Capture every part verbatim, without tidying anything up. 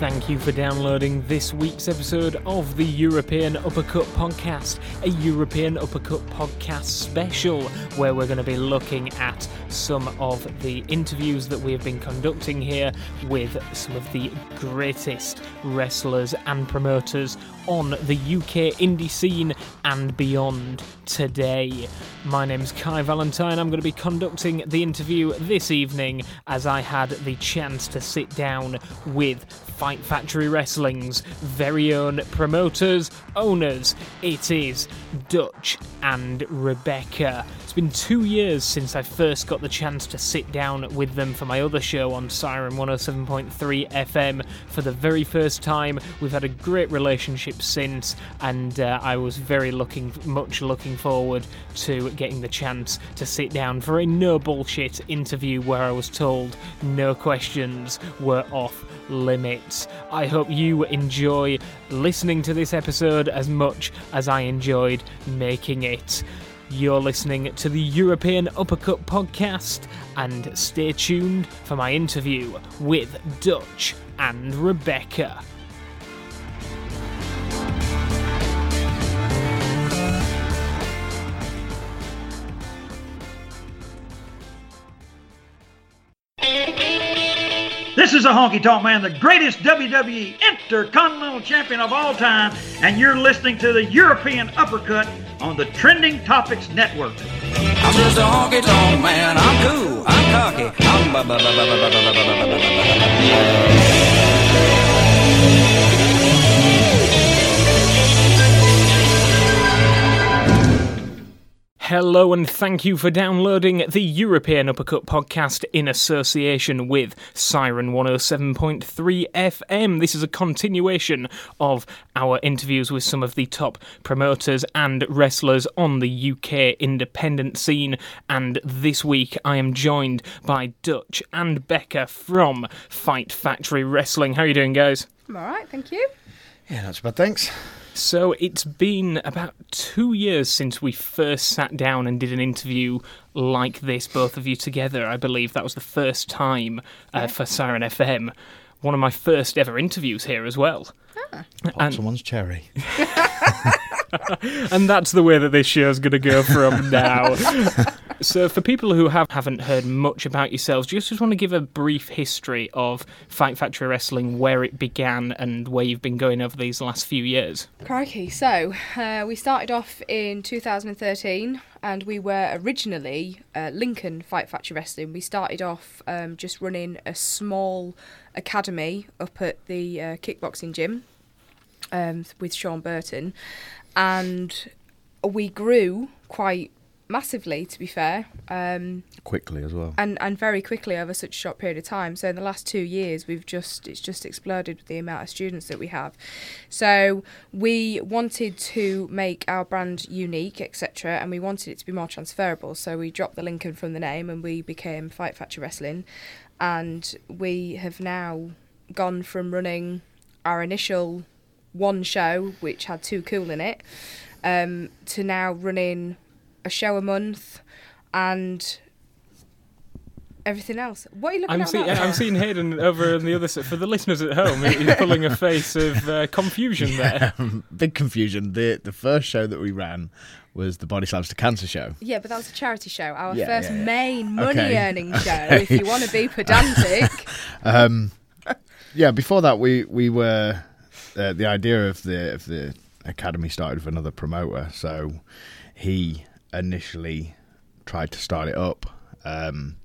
thank you for downloading this week's episode of the European Uppercut Podcast, a European Uppercut Podcast special, where we're going to be looking at some of the interviews that we have been conducting here with some of the greatest wrestlers and promoters on the U K indie scene and beyond today. My name's Kai Valentine. I'm going to be conducting the interview this evening as I had the chance to sit down with Fight Factory Wrestling's very own promoters, owners. It is Dutch and Rebecca. It's been two years since I first got the chance to sit down with them for my other show on Siren one oh seven point three F M for the very first time. We've had a great relationship since, and uh, I was very looking, much looking forward to getting the chance to sit down for a no bullshit interview where I was told no questions were off limits. I hope you enjoy listening to this episode as much as I enjoyed making it. You're listening to the European Uppercut Podcast, and stay tuned for my interview with Dutch and Rebecca. This is a Honky Tonk Man, the greatest W W E Intercontinental Champion of all time, and you're listening to the European Uppercut on the Trending Topics Network. I'm just a honky tonk man. I'm cool. I'm cocky. I'm ba ba ba ba ba ba ba ba ba ba. Hello and thank you for downloading the European Uppercut Podcast in association with Siren one oh seven point three F M. This is a continuation of our interviews with some of the top promoters and wrestlers on the U K independent scene, and this week I am joined by Dutch and Becca from Fight Factory Wrestling. How are you doing, guys? I'm alright, thank you. Yeah, not too bad, thanks. So it's been about two years since we first sat down and did an interview like this, both of you together. I believe that was the first time uh, yeah. for Siren F M. One of my first ever interviews here as well. Ah. And someone's cherry. And that's the way that this show's going to go from now. So for people who have, haven't heard much about yourselves, do you just want to give a brief history of Fight Factory Wrestling, where it began and where you've been going over these last few years? Crikey. So, uh, we started off in two thousand thirteen, and we were originally uh, Lincoln Fight Factory Wrestling. We started off um, just running a small academy up at the uh, kickboxing gym um, with Sean Burton, and we grew quite massively, to be fair. Um, quickly as well. And and very quickly over such a short period of time. So in the last two years, we've just it's just exploded with the amount of students that we have. So we wanted to make our brand unique, et cetera, and we wanted it to be more transferable. So we dropped the Lincoln from the name and we became Fight Factory Wrestling. And we have now gone from running our initial one show, which had Too Cool in it, um, to now running a show a month and everything else. What are you looking I'm at? See, that I'm seeing Hayden over on the other side. For the listeners at home, he's pulling a face of uh, confusion yeah, there. Big confusion. The the first show that we ran was the Body Slams to Cancer show. Yeah, but that was a charity show. Our yeah, first yeah, yeah. main okay. money-earning show, if you want to be pedantic. um, yeah, before that, we we were uh, the idea of the of the academy started with another promoter. So he initially tried to start it up. Um,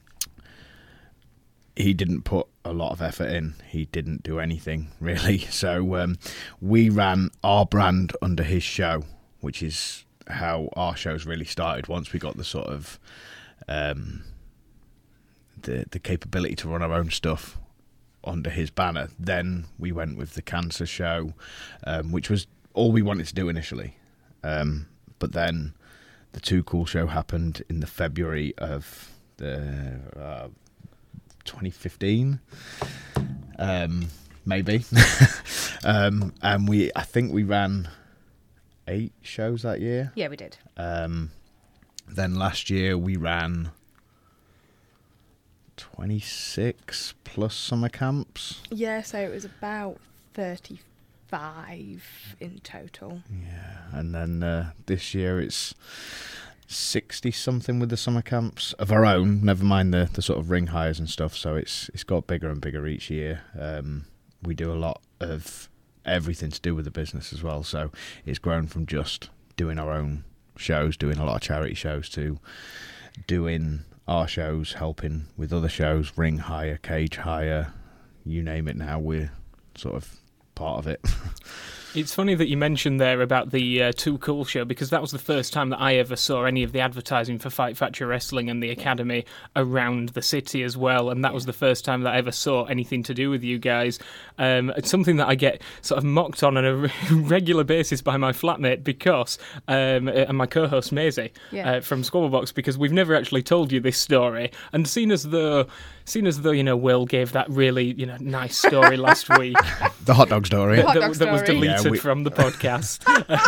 he didn't put a lot of effort in. He didn't do anything really. So um, we ran our brand under his show, which is how our shows really started. Once we got the sort of um, the the capability to run our own stuff under his banner, then we went with the Cancer show, um, which was all we wanted to do initially. Um, but then the Too Cool show happened in the February of the uh, twenty fifteen, um, maybe. um, and we, I think we ran eight shows that year. Yeah, we did. Um, then last year we ran twenty-six plus summer camps. Yeah, so it was about thirty-five in total. Yeah, and then uh, this year it's sixty something with the summer camps of our own. Never mind the, the sort of ring hires and stuff. So it's it's got bigger and bigger each year. Um, we do a lot of everything to do with the business as well. So it's grown from just doing our own shows, doing a lot of charity shows, to doing our shows, helping with other shows, ring hire, cage hire, you name it. Now we're sort of part of it. It's funny that you mentioned there about the uh, Too Cool show, because that was the first time that I ever saw any of the advertising for Fight Factory Wrestling and the Academy around the city as well, and that was the first time that I ever saw anything to do with you guys. Um, it's something that I get sort of mocked on on a regular basis by my flatmate because, um, and my co-host Maisie Yeah. uh, from Squabblebox, because we've never actually told you this story, and seen as though, seen as though you know, Will gave that really you know nice story last week. The hot dog story. Hot that, dog that was story. deleted Yeah, we- from the podcast.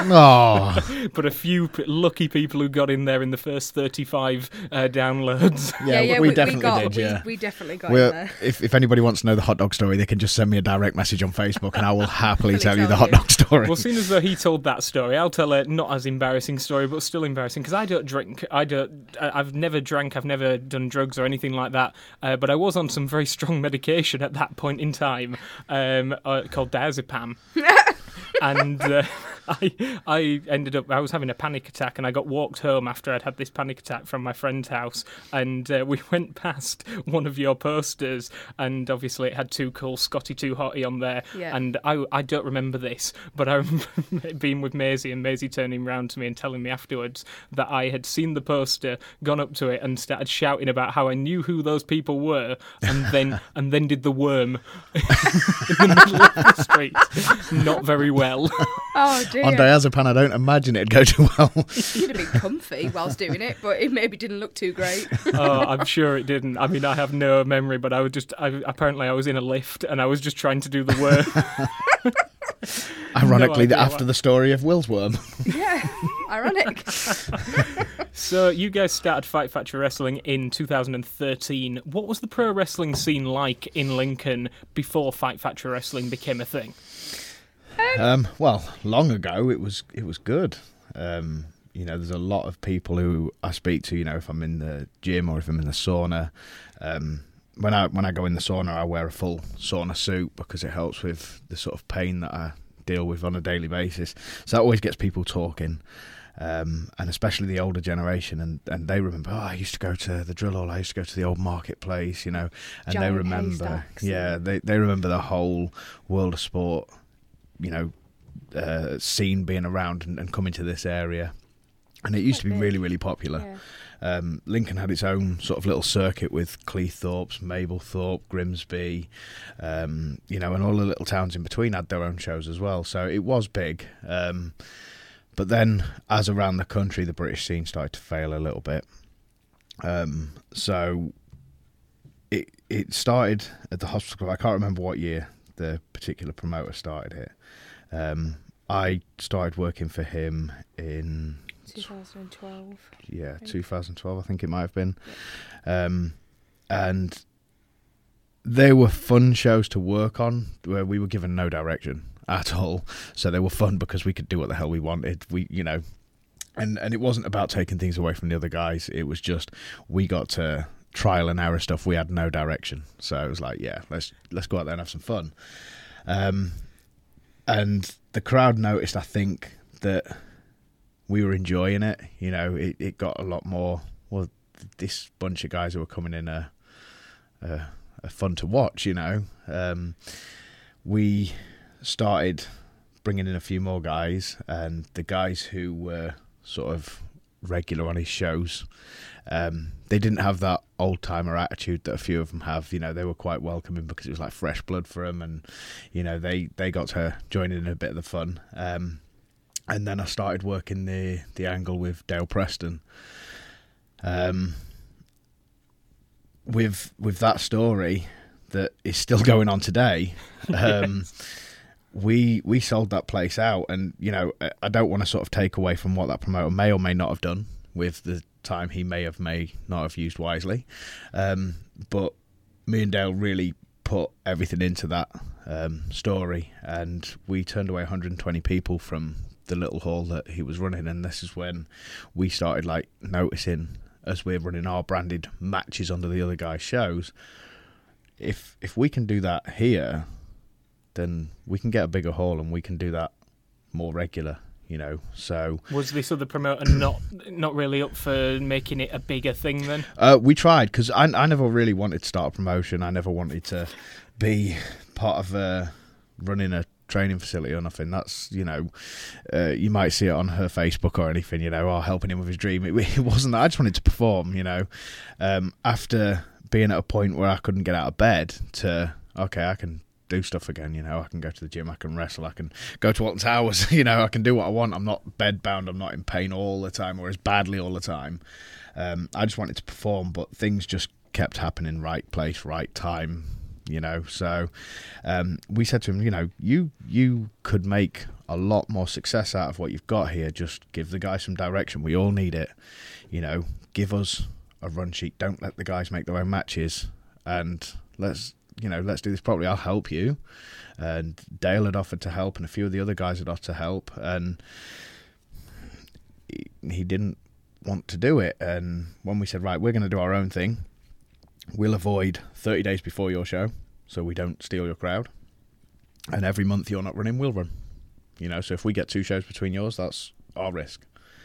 Oh, But a few p- lucky people who got in there in the first thirty-five uh, downloads. yeah, yeah, we, we, definitely we got, did. we, Yeah. we definitely got We're- in there. if, if anybody wants to know the hot dog story, they can just send me a direct message on Facebook and I will happily Happily tell you tell the hot you. dog story. Well, seeing as though he told that story, I'll tell a not as embarrassing story, but still embarrassing, because I don't drink. I don't. I- I've never drank. I've never done drugs or anything like that. Uh, but I was on some very strong medication at that point in time, um, uh, called diazepam. and uh, I I ended up I was having a panic attack, and I got walked home after I'd had this panic attack from my friend's house, and uh, we went past one of your posters, and obviously it had Too Cool, Scotty Too Hotty on there, Yeah. and I I don't remember this, but I remember being with Maisie and Maisie turning round to me and telling me afterwards that I had seen the poster, gone up to it, and started shouting about how I knew who those people were, and then and then did the worm in the middle of the street, not very well. Oh dear. On diazepam, I don't imagine it'd go too well. You'd have been comfy whilst doing it, but it maybe didn't look too great. Oh, I'm sure it didn't. I mean, I have no memory, but I was just, I, apparently I was in a lift and I was just trying to do the worm. Ironically, idea after why. the story of Will's worm. Yeah, ironic. So you guys started Fight Factory Wrestling in two thousand thirteen. What was the pro wrestling scene like in Lincoln before Fight Factory Wrestling became a thing? Um, well, long ago it was it was good. Um, you know, there's a lot of people who I speak to. You know, if I'm in the gym or if I'm in the sauna. Um, when I when I go in the sauna, I wear a full sauna suit because it helps with the sort of pain that I deal with on a daily basis. So that always gets people talking. Um, and especially the older generation, and, and they remember, oh, I used to go to the drill hall, I used to go to the old marketplace, you know, and Giant they remember, haystacks yeah, and- they, they remember the whole world of sport, you know, uh, scene being around and, and coming to this area. And it used to be Quite big. really, really popular. Yeah. Um, Lincoln had its own sort of little circuit with Cleethorpes, Mablethorpe, Grimsby, um, you know, and all the little towns in between had their own shows as well. So it was big. Um, but then, as around the country, the British scene started to fail a little bit. Um, so it it started at the hospital club. I can't remember what year the particular promoter started it. Um, I started working for him in twenty twelve. yeah, two thousand twelve, I think it might have been. Um, and they were fun shows to work on where we were given no direction at all. So they were fun because we could do what the hell we wanted. We, you know, and, and it wasn't about taking things away from the other guys. It was just we got to trial and error stuff. We had no direction. So it was like, yeah, let's let's go out there and have some fun. Um, and the crowd noticed, I think, that we were enjoying it. You know, it, it got a lot more, well, this bunch of guys who were coming in are, are, are fun to watch, you know. Um, we started bringing in a few more guys, and the guys who were sort of regular on his shows, um, they didn't have that old-timer attitude that a few of them have. You know, they were quite welcoming because it was like fresh blood for them, and, you know, they, they got to join in a bit of the fun. Um, and then I started working the, the angle with Dale Preston. Um, with with that story that is still going on today, um, we we sold that place out, and you know I don't want to sort of take away from what that promoter may or may not have done with the time he may have may not have used wisely. Um, but me and Dale really put everything into that um, story, and we turned away one hundred twenty people from the little hall that he was running. And this is when we started like noticing, as we're running our branded matches under the other guys' shows, if if we can do that here, then we can get a bigger hall and we can do that more regular, you know. So was this other promoter not not really up for making it a bigger thing then? Uh, we tried, because I, I never really wanted to start a promotion. I never wanted to be part of uh, running a training facility or nothing. That's, you know, uh, you might see it on her Facebook or anything, you know, or helping him with his dream. It, it wasn't that. I just wanted to perform, you know. Um, after being at a point where I couldn't get out of bed to, okay, I can do stuff again, you know, I can go to the gym, I can wrestle, I can go to Alton Towers, you know, I can do what I want. I'm not bed bound, I'm not in pain all the time or as badly all the time. Um, I just wanted to perform, but things just kept happening, right place, right time, you know. So um, we said to him, you know, you you could make a lot more success out of what you've got here. Just give the guys some direction. We all need it, you know. Give us a run sheet. Don't let the guys make their own matches, and let's, you know, let's do this properly. I'll help you. And Dale had offered to help, and a few of the other guys had offered to help, and he, he didn't want to do it. And when we said, right, we're going to do our own thing, we'll avoid thirty days before your show so we don't steal your crowd, and every month you're not running, we'll run, you know. So if we get two shows between yours, that's our risk.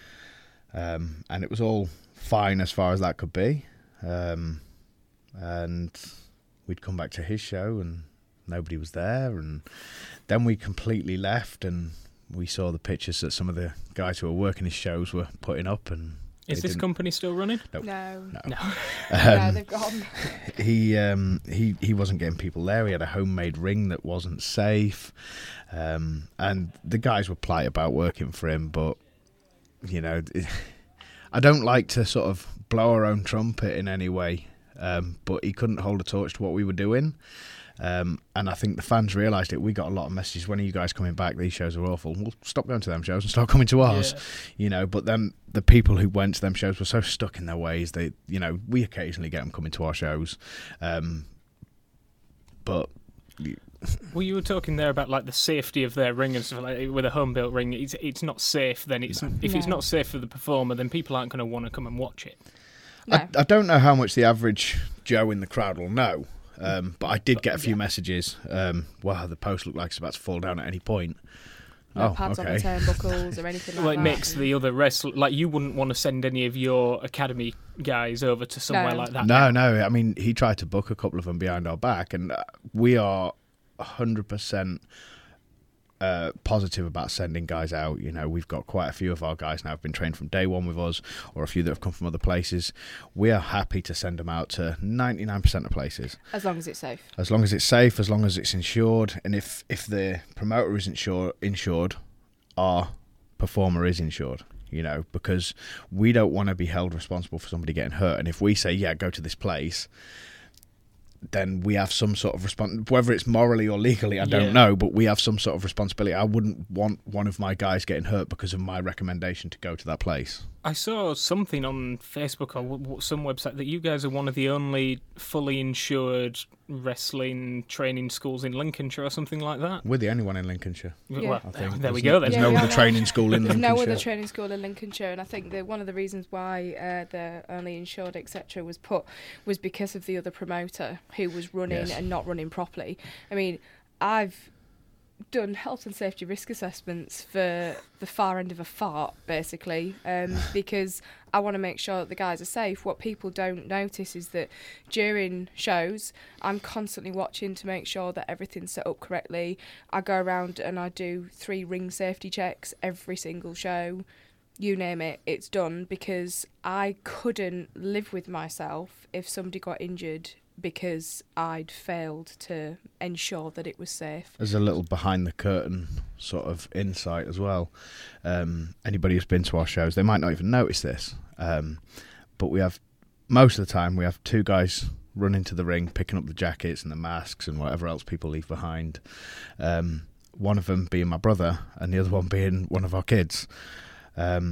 Um, and it was all fine as far as that could be. Um, and we'd come back to his show and nobody was there, and then we completely left, and we saw the pictures that some of the guys who were working his shows were putting up. And is this company still running? Nope. No. No. No. Um, No, they've gone. he um, he he wasn't getting people there. He had a homemade ring that wasn't safe, um, and the guys were polite about working for him. But you know, I don't like to sort of blow our own trumpet in any way. Um, but he couldn't hold a torch to what we were doing. Um, and I think the fans realised it. We got a lot of messages, when are you guys coming back? These shows are awful. Well, stop going to them shows and start coming to ours. Yeah. You know, but then the people who went to them shows were so stuck in their ways. They, you know, we occasionally get them coming to our shows. Um, but... Well, you were talking there about like the safety of their ring and stuff like that. With a home built ring, it's it's not safe. Then it's no. if it's not safe for the performer, then people aren't going to want to come and watch it. No. I, I don't know how much the average Joe in the crowd will know, um, but I did get a few yeah. messages. Um, wow, the post looked like it's about to fall down at any point. No oh, pads okay. on the turnbuckles or anything like well, it that. makes the other wrestlers, like, you wouldn't want to send any of your academy guys over to somewhere no. like that. No, no. I mean, he tried to book a couple of them behind our back, and we are one hundred percent uh, positive about sending guys out. You know, we've got quite a few of our guys now have been trained from day one with us, or a few that have come from other places. We are happy to send them out to ninety-nine percent of places. As long as it's safe. As long as it's safe, as long as it's insured. And if, if the promoter isn't sure, insured, our performer is insured. You know, because we don't want to be held responsible for somebody getting hurt. And if we say, yeah, go to this place, then we have some sort of response, whether it's morally or legally, I don't yeah. know, but we have some sort of responsibility. I wouldn't want one of my guys getting hurt because of my recommendation to go to that place. I saw something on Facebook or w- some website that you guys are one of the only fully insured wrestling training schools in Lincolnshire or something like that. We're the only one in Lincolnshire. Yeah. Well, I think. there we There's go then. There's yeah, no yeah, other yeah. training school in There's Lincolnshire. no other training school in Lincolnshire, and I think that one of the reasons why uh, the only insured, et cetera, was put was because of the other promoter who was running yes. and not running properly. I mean, I've done health and safety risk assessments for the far end of a fart, basically, um, because I want to make sure that the guys are safe. What people don't notice is that during shows, I'm constantly watching to make sure that everything's set up correctly. I go around and I do three ring safety checks every single show. You name it, it's done, because I couldn't live with myself if somebody got injured because I'd failed to ensure that it was safe. There's a little behind the curtain sort of insight as well. Um, anybody who's been to our shows, they might not even notice this, um, but we have, most of the time, we have two guys running to the ring, picking up the jackets and the masks and whatever else people leave behind. Um, one of them being my brother and the other one being one of our kids. Um,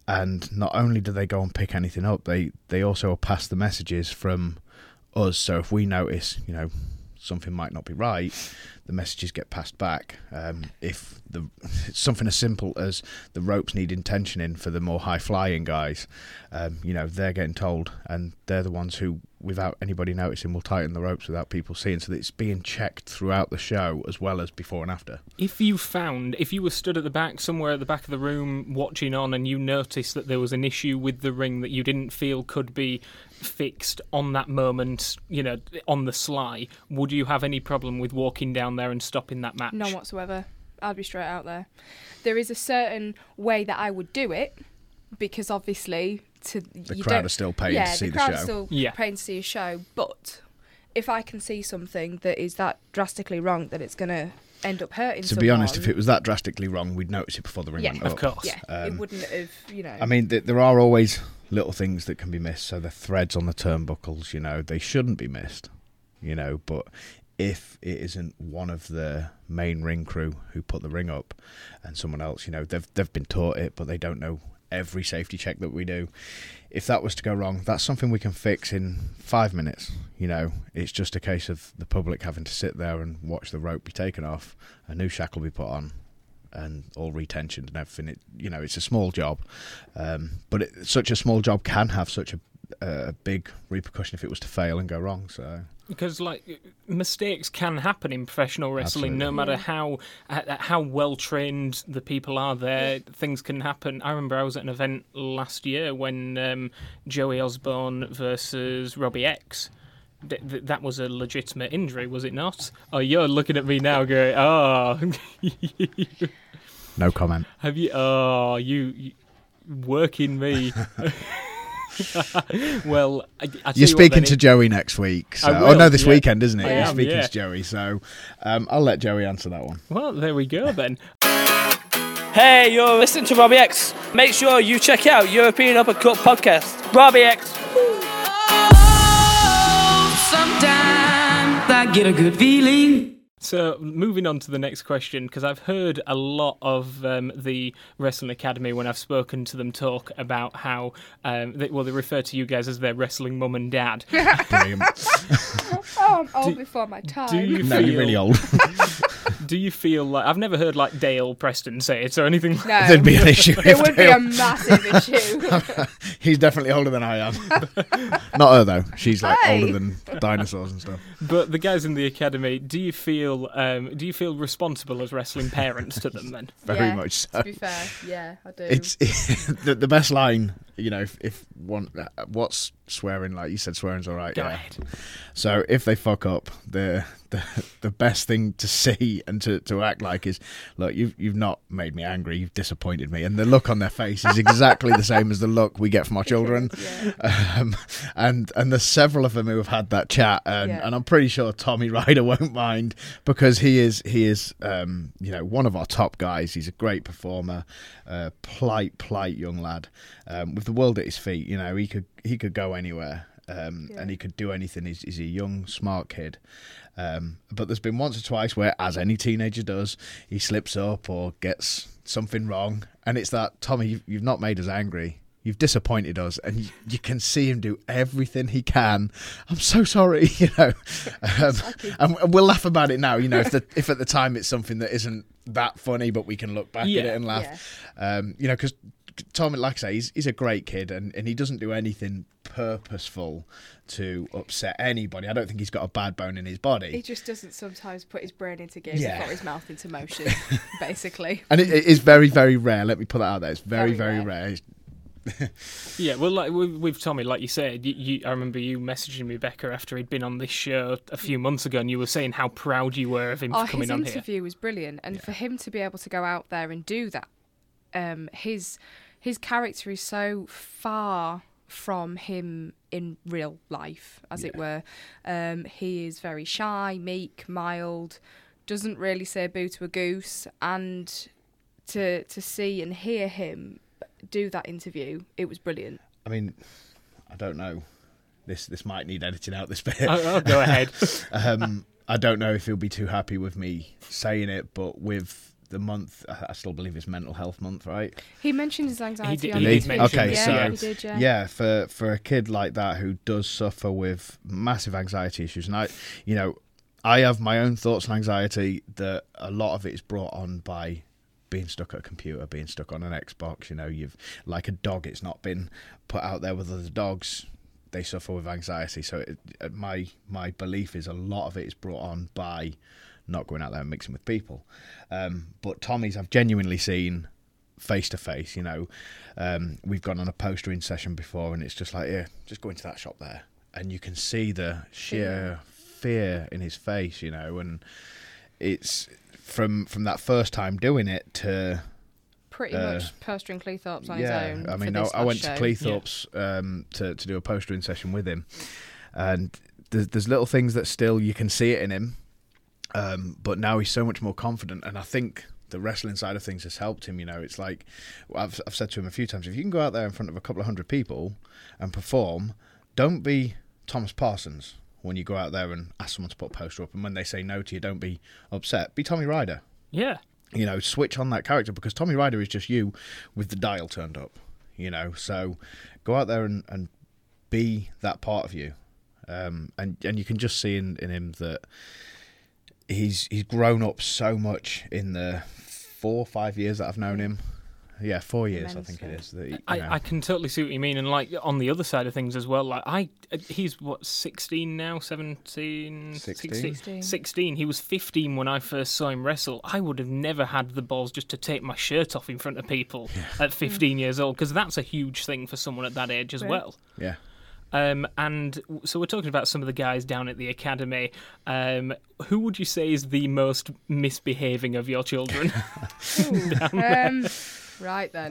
and not only do they go and pick anything up, they they also pass the messages from us. So if we notice, you know, something might not be right, the messages get passed back. Um, if the something as simple as the ropes need intentioning for the more high flying guys, um, you know, they're getting told, and they're the ones who, without anybody noticing, will tighten the ropes without people seeing. So that it's being checked throughout the show as well as before and after. If you found, if you were stood at the back, somewhere at the back of the room watching on, and you noticed that there was an issue with the ring that you didn't feel could be fixed on that moment, you know, on the sly, would you have any problem with walking down there and stopping that match? None whatsoever. I'd be straight out there. There is a certain way that I would do it, because obviously to The you crowd don't, are still paying yeah, to see the the crowd show. are still Yeah. paying to see a show. But if I can see something that is that drastically wrong, that it's going to end up hurting To someone. be honest, if it was that drastically wrong, we'd notice it before the ring Yeah, went Of up. course. yeah, Um, it wouldn't have, you know. I mean, th- there are always little things that can be missed. So the threads on the turnbuckles, you know, they shouldn't be missed, you know. But if it isn't one of the main ring crew who put the ring up, and someone else, you know, they've they've been taught it, but they don't know every safety check that we do. If that was to go wrong, that's something we can fix in five minutes. You know, it's just a case of the public having to sit there and watch the rope be taken off, a new shackle be put on, and all retentioned and everything. It, you know, it's a small job, um, but it, such a small job can have such a, a big repercussion if it was to fail and go wrong. So. Because like mistakes can happen in professional wrestling, Absolutely. no matter Yeah. how uh, how well trained the people are there. Things can happen. I remember I was at an event last year when um, Joey Osborne versus Robbie X. Th- th- that was a legitimate injury, was it not? Oh, you're looking at me now, going, "Oh, No comment. have you? Oh, you, you working me." Well, I, I tell You're you what, then, speaking to it- Joey next week. So. I Oh will, no, this yeah. weekend, isn't it? I You're am, speaking yeah. to Joey. So um, I'll let Joey answer that one. Well, there we go then. Hey, you're listening to Robbie X. Make sure you check out European Uppercut Podcast. Robbie X. Sometimes I get a good feeling. So, moving on to the next question, because I've heard a lot of um, the Wrestling Academy when I've spoken to them talk about how, um, they, well, they refer to you guys as their wrestling mum and dad. Brilliant. oh, I'm old do- before my time. Do you No, feel, you're really old. Do you feel like I've never heard like Dale Preston say it or anything? Like No, There'd be an issue. it if would be Dale- a massive issue. He's definitely older than I am. Not her though. She's like Hey. older than dinosaurs and stuff. But the guys in the academy, do you feel um, do you feel responsible as wrestling parents to them then? Very Yeah, much so. To be fair, yeah, I do. It's the, the best line, you know. If, if one, uh, what's swearing? Like you said, swearing's all right. Go yeah. ahead. So if they fuck up, the the the best thing to see and to, to act like is, look, you've you've not made me angry, you've disappointed me, and the look on their face is exactly the same as the look we get from our children. Yeah. Um, and and there's several of them who have had that chat, and, Yeah. and I'm pretty sure Tommy Ryder won't mind, because he is he is um, you know, one of our top guys. He's a great performer, uh, polite polite young lad, um, with the world at his feet. You know, he could he could go anywhere. Um, Yeah. And he could do anything. He's, he's a young, smart kid. Um, but there's been once or twice where, as any teenager does, he slips up or gets something wrong. And it's that, Tommy, you've, you've not made us angry. You've disappointed us. And you, you can see him do everything he can. I'm so sorry, you know. Um, and, and we'll laugh about it now, you know, if, the, if at the time it's something that isn't that funny, but we can look back Yeah. at it and laugh. Um, you know, because Tom, like I say, he's, he's a great kid, and, and he doesn't do anything purposeful to upset anybody. I don't think he's got a bad bone in his He body. just doesn't sometimes put his brain into gear Yeah. and put his mouth into motion, basically. And it, it is very, very rare. Let me put that out there. It's very, Very very rare. rare. Yeah, well, like with, with Tommy, like you said, you, you, I remember you messaging me, Becca, after he'd been on this show a few months ago, and you were saying how proud you were of him Oh, for coming his on here. interview was brilliant, and for him to be able to go out there and do that, um, his his character is so far from him in real life, as it were. Um, he is very shy, meek, mild, doesn't really say boo to a goose, and to to see and hear him do that interview, it was brilliant. I mean, I don't know. This this might need editing out this bit. Oh, oh, go ahead. um, I don't know if he'll be too happy with me saying it, but with the month, I still believe it's Mental Health Month, right? He mentioned his anxiety. He did- on he his did page. mention Okay, yeah, so- he did, yeah. Yeah, for for a kid like that who does suffer with massive anxiety issues, and I, you know, I have my own thoughts on anxiety. That a lot of it is brought on by being stuck at a computer, being stuck on an Xbox. You know, you've like a dog. It's not been put out there with other dogs. They suffer with anxiety. So it, my my belief is a lot of it is brought on by not going out there and mixing with people. Um, but Tommy's I've genuinely seen face to face, you know. Um, we've gone on a postering session before and it's just like, yeah, just go into that shop there. And you can see the sheer fear in his face, you know, and it's from from that first time doing it to... Pretty Uh, much postering Cleethorpes on yeah, his own. I for mean, I, this I went last to show. Cleethorpes um, to, to do a postering session with him. And there's, there's little things that still, you can see it in him. Um, but now he's so much more confident, and I think the wrestling side of things has helped him. You know, it's like I've I've said to him a few times: if you can go out there in front of a couple of hundred people and perform, don't be Thomas Parsons when you go out there and ask someone to put a poster up, and when they say no to you, don't be upset. Be Tommy Ryder. Yeah. You know, switch on that character, because Tommy Ryder is just you with the dial turned up. You know, so go out there and, and be that part of you, um, and and you can just see in, in him that. He's he's grown up so much in the four or five years that I've known him. Yeah, four years I think it is. That he, you I, know. I can totally see what you mean, and like on the other side of things as well, like I, he's what sixteen now, seventeen, Sixteen. Sixteen. sixteen. He was fifteen when I first saw him wrestle. I would have never had the balls just to take my shirt off in front of people at fifteen years old, because that's a huge thing for someone at that age as Right. well. Yeah. Um, and w- so we're talking about some of the guys down at the academy. Um, who would you say is the most misbehaving of your children? um, right then.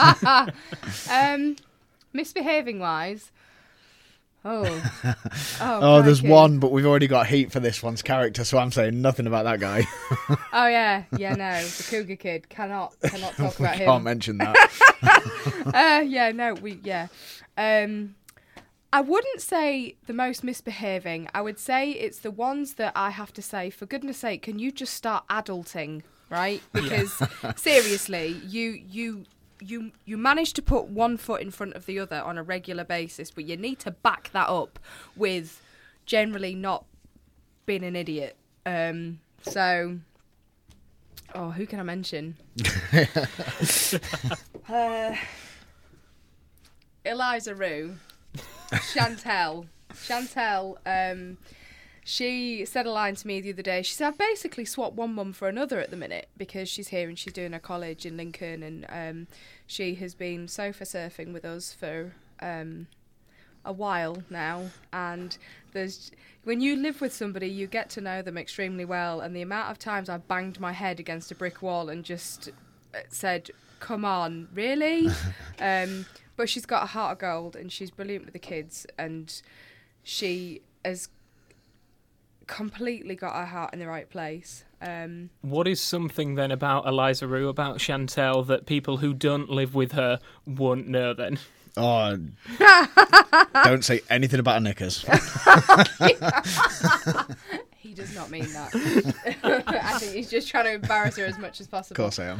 um, misbehaving wise. Oh. Oh, Oh, there's crikey. one, but we've already got heat for this one's character, so I'm saying nothing about that guy. Oh yeah, yeah. No, the Cougar Kid cannot cannot talk we about can't him. mention that. Uh, yeah, no, we yeah. Um, I wouldn't say the most misbehaving. I would say it's the ones that I have to say, for goodness sake, can you just start adulting, right? Because seriously, you you you you manage to put one foot in front of the other on a regular basis, but you need to back that up with generally not being an idiot. Um, so, oh, who can I mention? uh, Eliza Rue. Chantel. Chantel, um, she said a line to me the other day. She said, I've basically swapped one mum for another at the minute, because she's here and she's doing her college in Lincoln, and um, she has been sofa surfing with us for um, a while now. And there's when you live with somebody, you get to know them extremely well, and the amount of times I've banged my head against a brick wall and just said, come on, really? um, But she's got a heart of gold, and she's brilliant with the kids, and she has completely got her heart in the right place. Um, What is something then about Eliza Rue, about Chantel, that people who don't live with her won't know then? Oh, don't say anything about her knickers. he does not mean that. I think he's just trying to embarrass her as much as Of possible. course I am.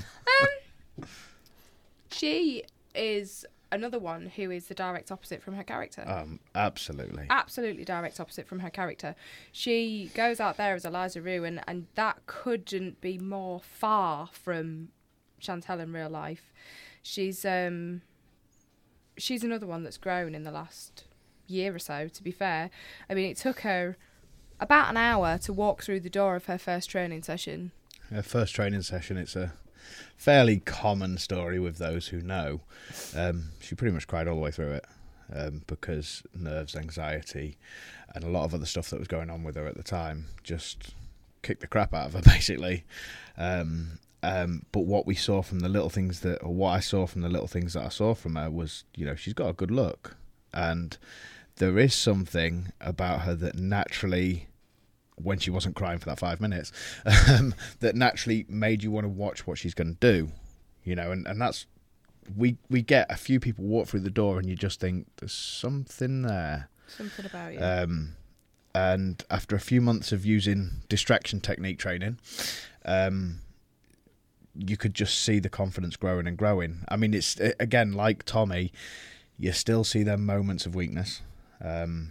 She is another one who is the direct opposite from her character. Um, absolutely. Absolutely direct opposite from her character. She goes out there as Eliza Rue, and, and that couldn't be more far from Chantel in real life. She's um she's another one that's grown in the last year or so, to be fair. I mean, it took her about an hour to walk through the door of her first training session. Her first training session, it's a fairly common story with those who know. Um, she pretty much cried all the way through it um, because nerves, anxiety, and a lot of other stuff that was going on with her at the time just kicked the crap out of her, basically. Um, um, but what we saw from the little things that, or what I saw from the little things that I saw from her was, you know, she's got a good look. And there is something about her that naturally, when she wasn't crying for that five minutes, um, that naturally made you want to watch what she's going to do, you know, and, and that's, we, we get a few people walk through the door and you just think there's something there. Something about you. Um, and after a few months of using distraction technique training, um, you could just see the confidence growing and growing. I mean, it's again like Tommy, you still see them moments of weakness, um,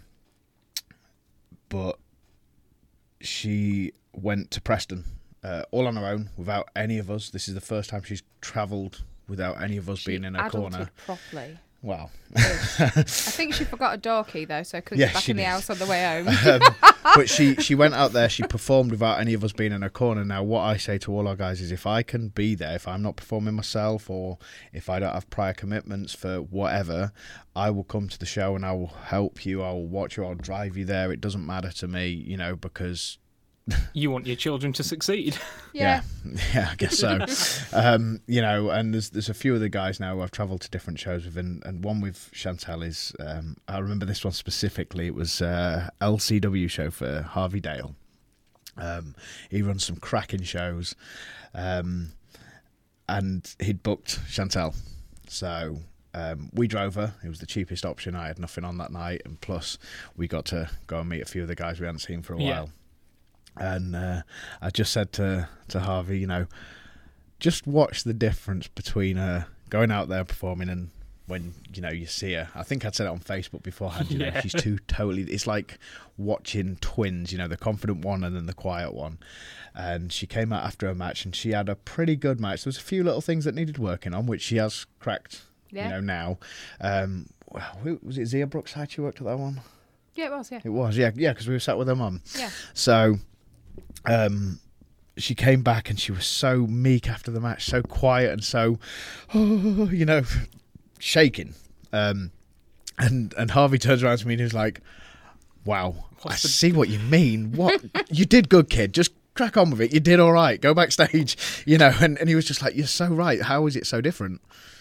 but she went to Preston uh, all on her own without any of us. This is the first time she's travelled without any of us She being in her adulted corner. properly. Wow. I think she forgot a door key though, so couldn't Yeah, get back she in the did. house on the way home. um, but she, she went out there, she performed without any of us being in her corner. Now, what I say to all our guys is if I can be there, if I'm not performing myself or if I don't have prior commitments for whatever, I will come to the show and I will help you, I will watch you, I'll drive you there. It doesn't matter to me, you know, because... You want your children to succeed. Yeah. yeah, yeah, I guess so. um, you know, and there's there's a few of the guys now who I've travelled to different shows with, and, and one with Chantel is, um, I remember this one specifically, it was uh, L C W show for Harvey Dale. Um, he runs some cracking shows, um, and he'd booked Chantel. So um, we drove her. It was the cheapest option. I had nothing on that night, and plus we got to go and meet a few of the guys we hadn't seen for a Yeah. while. And uh, I just said to, to Harvey, you know, just watch the difference between her going out there performing and when, you know, you see her. I think I'd said it on Facebook beforehand, you know, Yeah. she's two totally... It's like watching twins, you know, the confident one and then the quiet one. And she came out after a match and she had a pretty good match. There was a few little things that needed working on, which she has cracked, Yeah. you know, now. Um, who, was it Zia Brookside she worked at that one? Yeah, it was, yeah. It was, yeah, yeah, because we were sat with her mum. Yeah. So... Um, she came back and she was so meek after the match, so quiet and so, oh, you know, shaking. Um, and and Harvey turns around to me and he's like, "Wow, What's I the- see what you mean. What you did, good kid. Just crack on with it. You did all right. Go backstage, you know." And and he was just like, "You're so right. How is it so different?"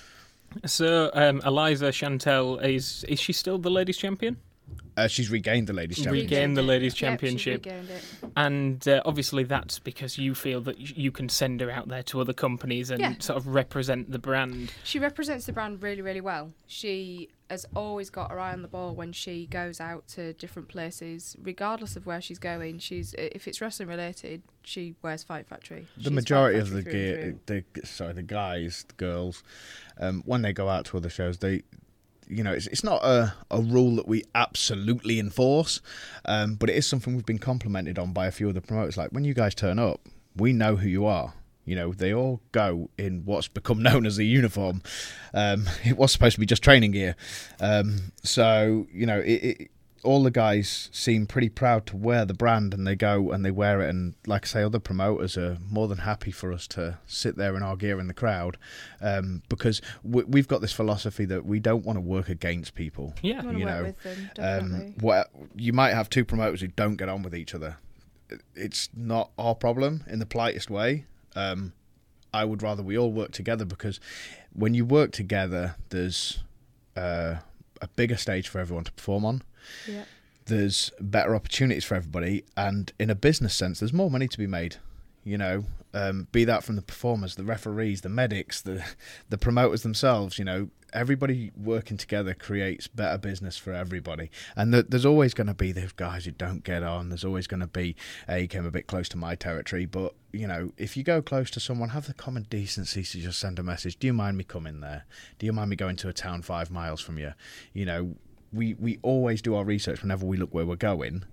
So, um, Eliza Chantel, is is she still the ladies' champion? Uh, she's regained the ladies' championship. Regained the ladies' Yep, championship. she regained it. And uh, obviously that's because you feel that y- you can send her out there to other companies and Yeah. sort of represent the brand. She represents the brand really, really well. She has always got her eye on the ball when she goes out to different places, regardless of where she's going. She's if it's wrestling related, she wears Fight Factory. The She's majority Fight of the Factory through and gear, the sorry, the guys, the girls, um, when they go out to other shows, they, you know, it's it's not a, a rule that we absolutely enforce, um, but it is something we've been complimented on by a few of the promoters. Like when you guys turn up, we know who you are. You know, they all go in what's become known as a uniform. Um, it was supposed to be just training gear, um, so you know, it, it, all the guys seem pretty proud to wear the brand, and they go and they wear it. And like I say, other promoters are more than happy for us to sit there in our gear in the crowd, um, because we, we've got this philosophy that we don't want to work against people. Yeah. You wanna you work know, with them, um, definitely. what you might have two promoters who don't get on with each other. It's not our problem in the politest way. Um, I would rather we all work together, because when you work together, there's uh, a bigger stage for everyone to perform on. Yeah. There's better opportunities for everybody, and in a business sense, there's more money to be made. You know, um, be that from the performers, the referees, the medics, the the promoters themselves. You know, everybody working together creates better business for everybody. And th- there's always going to be those guys who don't get on. There's always going to be, hey, you came a bit close to my territory. But you know, if you go close to someone, have the common decency to just send a message. Do you mind me coming there? Do you mind me going to a town five miles from you? You know. We, we always do our research whenever we look where we're going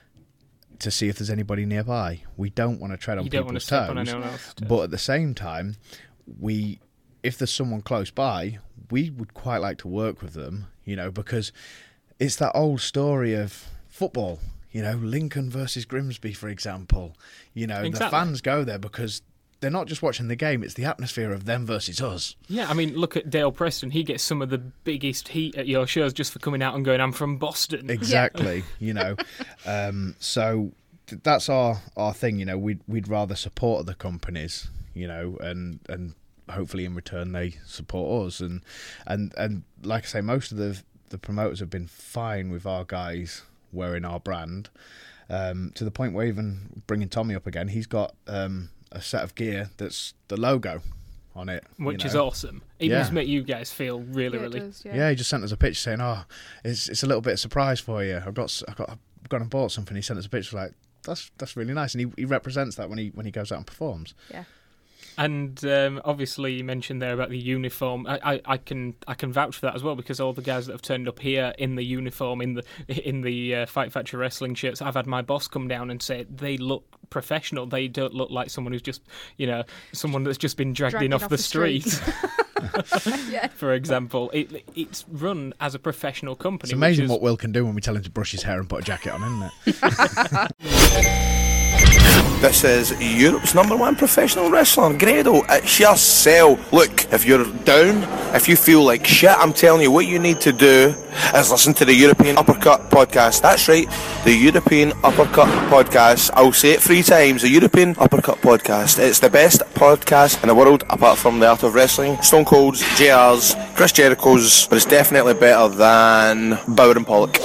to see if there's anybody nearby. We don't want to tread on You don't want to people's step toes, on anyone else's toes. but at the same time, we if there's someone close by, we would quite like to work with them, you know, because it's that old story of football. You know, Lincoln versus Grimsby, for example. You know, Exactly. the fans go there because they're not just watching the game, it's the atmosphere of them versus us. Yeah, I mean, look at Dale Preston. He gets some of the biggest heat at your shows just for coming out and going, I'm from Boston. Exactly, you know. Um, so th- that's our, our thing, you know. We'd, we'd rather support other companies, you know, and, and hopefully in return they support us. And, and, and like I say, most of the, the promoters have been fine with our guys wearing our brand, um, to the point where even bringing Tommy up again, he's got... Um, a set of gear that's the logo on it, Which you is know. awesome. It Yeah. must make you guys feel really, Yeah, it really... does, yeah. Yeah, he just sent us a picture saying, "Oh, it's it's a little bit of surprise for you. I've got I've got I've gone and bought something." He sent us a picture like that's that's really nice, and he, he represents that when he when he goes out and performs. Yeah. And um, obviously, you mentioned there about the uniform. I, I, I can I can vouch for that as well, because all the guys that have turned up here in the uniform, in the in the uh, Fight Factory wrestling shirts, I've had my boss come down and say they look professional. They don't look like someone who's just, you know, someone that's just been dragged, Dragged in off, off the, the street. street. Yeah. For example, it it's run as a professional company. It's amazing which is, what Will can do when we tell him to brush his hair and put a jacket on, isn't it? This is Europe's number one professional wrestler, Grado. It's yourself. Look, if you're down, if you feel like shit, I'm telling you, what you need to do is listen to the European Uppercut Podcast. That's right, the European Uppercut Podcast. I'll say it three times, the European Uppercut Podcast. It's the best podcast in the world, apart from the Art of Wrestling, Stone Cold's, J R's, Chris Jericho's, but it's definitely better than Bauer and Pollock.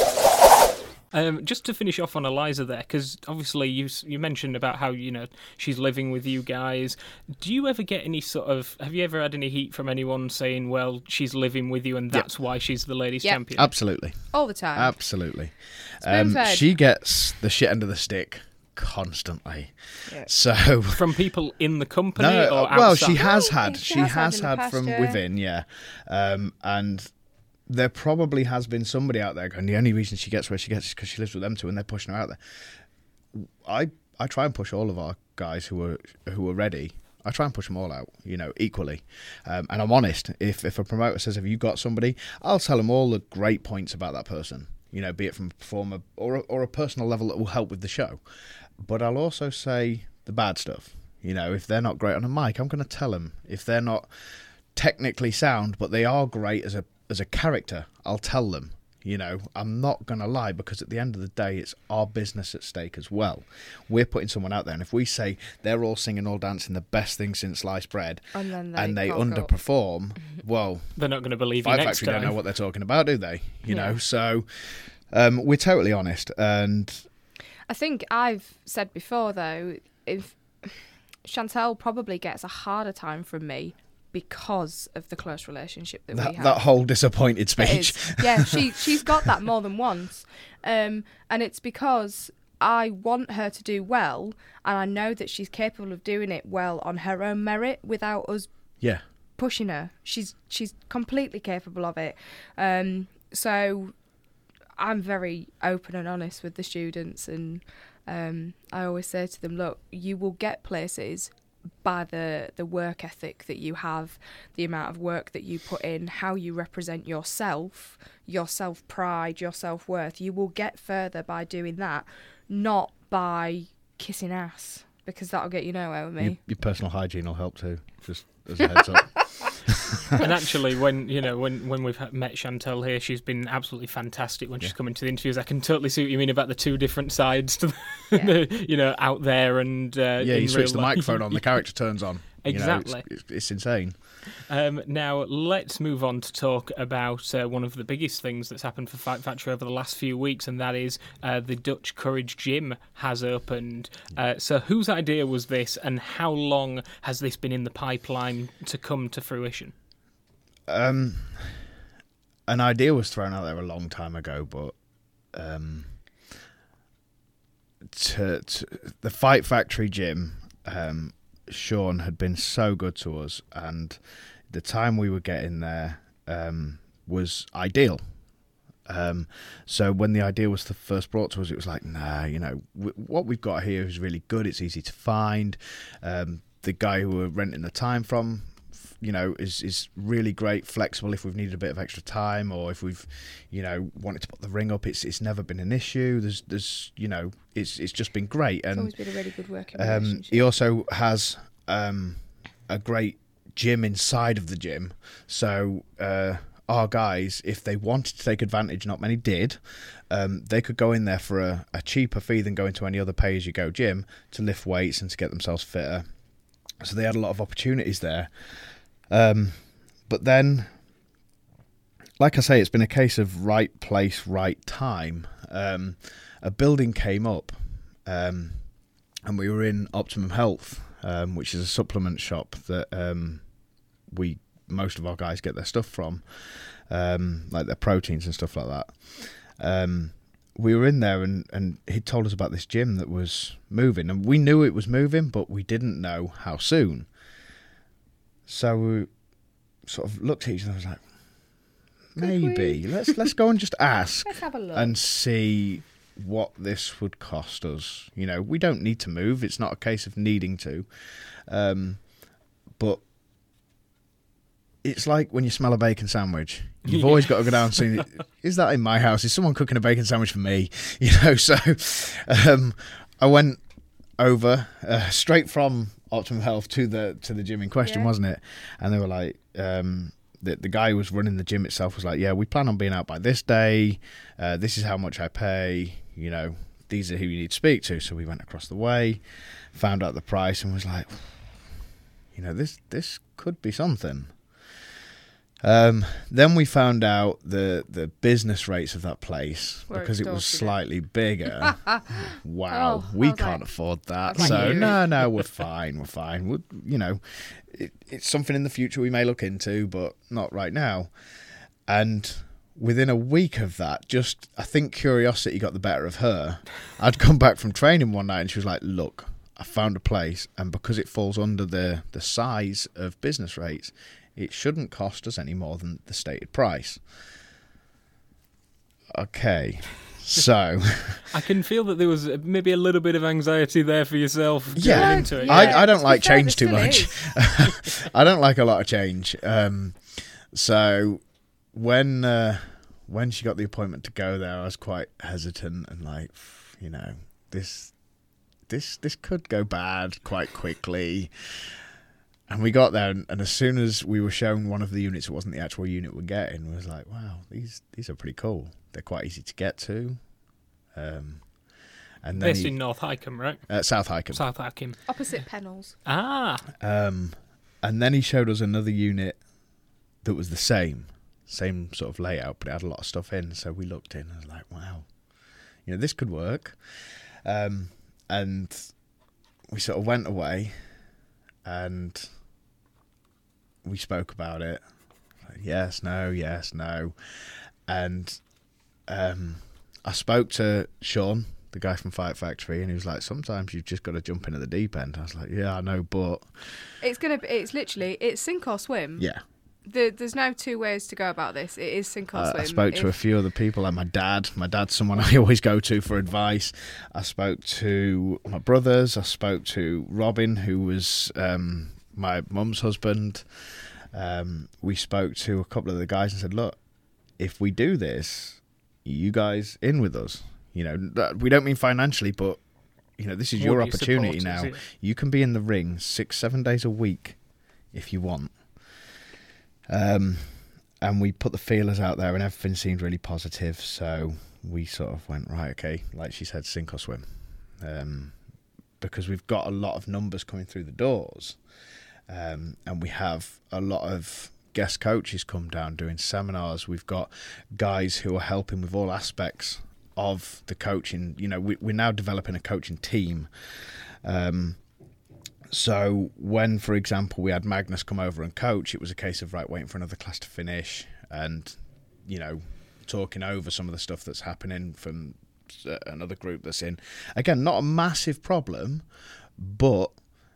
Um, just to finish off on Eliza there, because obviously you you mentioned about how, you know, she's living with you guys. Do you ever get any sort of, have you ever had any heat from anyone saying, well, she's living with you and that's yep. why she's the ladies' yep. champion? Absolutely. All the time. Absolutely. Um, she gets the shit end of the stick constantly. Yeah. So from people in the company no, or outside? Well, she has oh, had. She, she has, has had, had from past, within, yeah. Um, and there probably has been somebody out there going, the only reason she gets where she gets is because she lives with them two and they're pushing her out there. I I try and push all of our guys who are who are ready. I try and push them all out, you know, equally. Um, and I'm honest. If if a promoter says, have you got somebody? I'll tell them all the great points about that person, you know, be it from a performer or a, or a personal level that will help with the show. But I'll also say the bad stuff. You know, if they're not great on a mic, I'm going to tell them. If they're not technically sound, but they are great as a as a character, I'll tell them. You know, I'm not going to lie, because at the end of the day, it's our business at stake as well. We're putting someone out there, and if we say they're all singing, all dancing, the best thing since sliced bread, and, then they, and they underperform, well, they're not going to believe you Fight next Factory time. Don't know what they're talking about, do they? You yeah. know, so um, we're totally honest. And I think I've said before, though, if Chantel probably gets a harder time from me because of the close relationship that, that we have. That whole disappointed speech. Yeah, she she's got that more than once. Um, and it's because I want her to do well, and I know that she's capable of doing it well on her own merit without us yeah. pushing her. She's she's completely capable of it. Um, so I'm very open and honest with the students, and um, I always say to them, look, you will get places by the the work ethic that you have, the amount of work that you put in, how you represent yourself, your self-pride, your self-worth. You will get further by doing that, not by kissing ass, because that'll get you nowhere with me. Your, your personal hygiene will help too, just as a heads up. And actually, when you know when, when we've met Chantel here, she's been absolutely fantastic when she's yeah. come into the interviews. I can totally see what you mean about the two different sides to the, yeah. the you know, out there and uh, yeah, in you switch real the life. microphone on, the character turns on. Exactly. You know, it's, it's, it's insane. Um, now, let's move on to talk about uh, one of the biggest things that's happened for Fight Factory over the last few weeks, and that is uh, the Dutch Courage Gym has opened. Uh, so whose idea was this, and how long has this been in the pipeline to come to fruition? Um, an idea was thrown out there a long time ago, but um, to, to the Fight Factory Gym, um, Sean had been so good to us, and the time we were getting there um, was ideal. Um, so when the idea was first brought to us, it was like, nah, you know, w- what we've got here is really good. It's easy to find. Um, the guy who we're renting the time from, you know, is is really great, flexible if we've needed a bit of extra time, or if we've, you know, wanted to put the ring up. It's it's never been an issue. There's there's you know, it's it's just been great. And it's always been a really good working um, relationship. he also has um, a great gym inside of the gym, so uh, our guys, if they wanted to take advantage, not many did, um, they could go in there for a, a cheaper fee than going to any other pay-as-you-go gym to lift weights and to get themselves fitter. So they had a lot of opportunities there. Um, but then, like I say, it's been a case of right place, right time. Um, a building came up, um, and we were in Optimum Health, um, which is a supplement shop that um, we most of our guys get their stuff from, um, like their proteins and stuff like that. Um, we were in there, and, and he told us about this gym that was moving, and we knew it was moving, but we didn't know how soon. So we sort of looked at each other and was like, Could maybe we? let's let's go and just ask Let's have a look. and see what this would cost us. You know, we don't need to move. It's not a case of needing to. Um, but it's like when you smell a bacon sandwich. You've Yeah. always got to go down and see, is that in my house? Is someone cooking a bacon sandwich for me? You know, so um, I went over uh, straight from Optimum Health to the to the gym in question, Yeah. wasn't it? And they were like, um, the, the guy who was running the gym itself was like, yeah, we plan on being out by this day. Uh, this is how much I pay. You know, these are who you need to speak to. So we went across the way, found out the price, and was like, you know, this this could be something. Um, then we found out the the business rates of that place Were because it was extortionate. slightly bigger. Wow, Oh, we I was can't like- afford that. I was So like, no, no, we're fine. We're fine. We're, you know, it, it's something in the future we may look into, but not right now. And within a week of that, just I think curiosity got the better of her. I'd come back from training one night and she was like, "Look, I found a place, and because it falls under the the size of business rates, it shouldn't cost us any more than the stated price." Okay, so I can feel that there was maybe a little bit of anxiety there for yourself Yeah. going into it. Yeah. I, I don't to be like fair, change too there much. still I don't like a lot of change. Um, so when uh, when she got the appointment to go there, I was quite hesitant and like, you know, this this this could go bad quite quickly. And we got there, and, and as soon as we were shown one of the units, it wasn't the actual unit we're getting. We was like, wow, these these are pretty cool. They're quite easy to get to. Um, and then Based he- in North Highcombe, right? uh, South Highcombe. South Highcombe. Opposite Pennells. Ah, Um, and then he showed us another unit that was the same, same sort of layout, but it had a lot of stuff in. So we looked in and was like, wow, you know, this could work. Um, and we sort of went away and we spoke about it. Like, yes, no, yes, no. And um, I spoke to Sean, the guy from Fight Factory, and he was like, sometimes you've just got to jump into the deep end. I was like, yeah, I know, but It's gonna. Be, it's literally. It's sink or swim. yeah. The, there's no two ways to go about this. It is sink or Uh, swim. I spoke to a If- few other people, like my dad. My dad's someone I always go to for advice. I spoke to my brothers. I spoke to Robin, who was um, my mum's husband. Um, we spoke to a couple of the guys and said, look, if we do this, you guys in with us. You know, that- we don't mean financially, but, you know, this is Would your you opportunity support us, now. yeah. You can be in the ring six, seven days a week if you want. Um, and we put the feelers out there and everything seemed really positive. So we sort of went, right, okay, like she said, sink or swim. Um, because we've got a lot of numbers coming through the doors. Um, and we have a lot of guest coaches come down doing seminars. We've got guys who are helping with all aspects of the coaching. You know, we, we're now developing a coaching team. Um, So when, for example, we had Magnus come over and coach, it was a case of, right, waiting for another class to finish and, you know, talking over some of the stuff that's happening from uh, another group that's in. Again, not a massive problem, but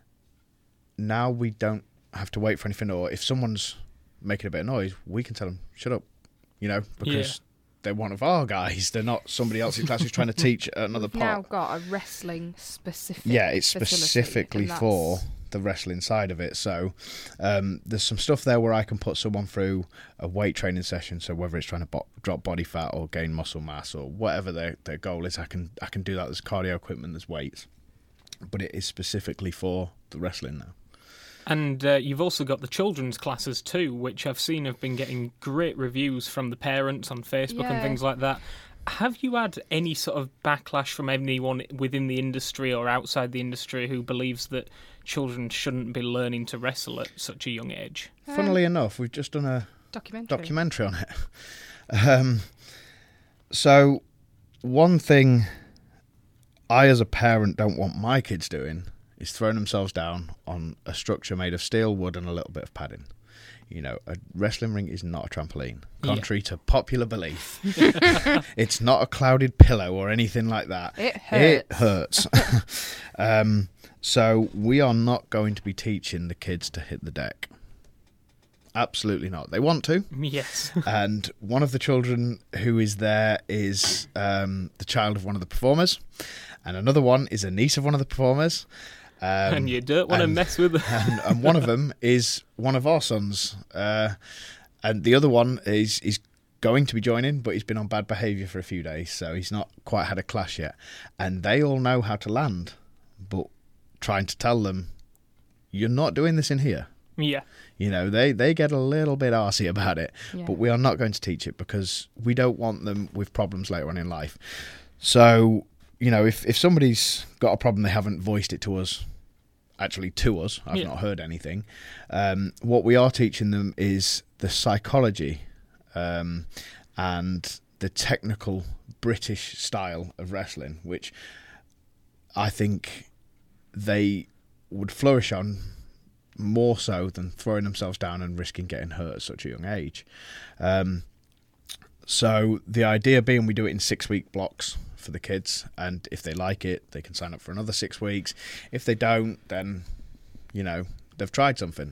now we don't have to wait for anything. Or if someone's making a bit of noise, we can tell them, shut up, you know, because Yeah. they're one of our guys. They're not somebody else's class who's trying to teach another We've now part. got a wrestling specific. Yeah, it's facility, specifically and that's- for the wrestling side of it. So um, there's some stuff there where I can put someone through a weight training session. So whether it's trying to bo- drop body fat or gain muscle mass or whatever their, their goal is, I can I can do that. There's cardio equipment, there's weights, but it is specifically for the wrestling now. and uh, you've also got the children's classes too, which I've seen have been getting great reviews from the parents on Facebook and Yeah. things like that. Have you had any sort of backlash from anyone within the industry or outside the industry who believes that children shouldn't be learning to wrestle at such a young age? Funnily enough, we've just done a Documentary. documentary on it. Um, so one thing I as a parent don't want my kids doing is throwing themselves down on a structure made of steel, wood and a little bit of padding. You know, a wrestling ring is not a trampoline, contrary to popular belief. It's not a clouded pillow or anything like that. It It hurts. um, so we are not going to be teaching the kids to hit the deck. Absolutely not. They want to. Yes. And one of the children who is there is um, the child of one of the performers, and another one is a niece of one of the performers. Um, and you don't want to mess with them. and, and one of them is one of our sons. Uh, and the other one is is going to be joining, but he's been on bad behaviour for a few days, so he's not quite had a clash yet. And they all know how to land, but trying to tell them, you're not doing this in here. Yeah. You know, they, they get a little bit arsey about it, Yeah. but we are not going to teach it because we don't want them with problems later on in life. So, you know, if, if somebody's got a problem, they haven't voiced it to us, actually to us, I've Yeah. not heard anything, um, what we are teaching them is the psychology um, and the technical British style of wrestling, which I think they would flourish on more so than throwing themselves down and risking getting hurt at such a young age. Um, so the idea being we do it in six-week blocks for the kids, and if they like it, they can sign up for another six weeks. If they don't, then, you know, they've tried something.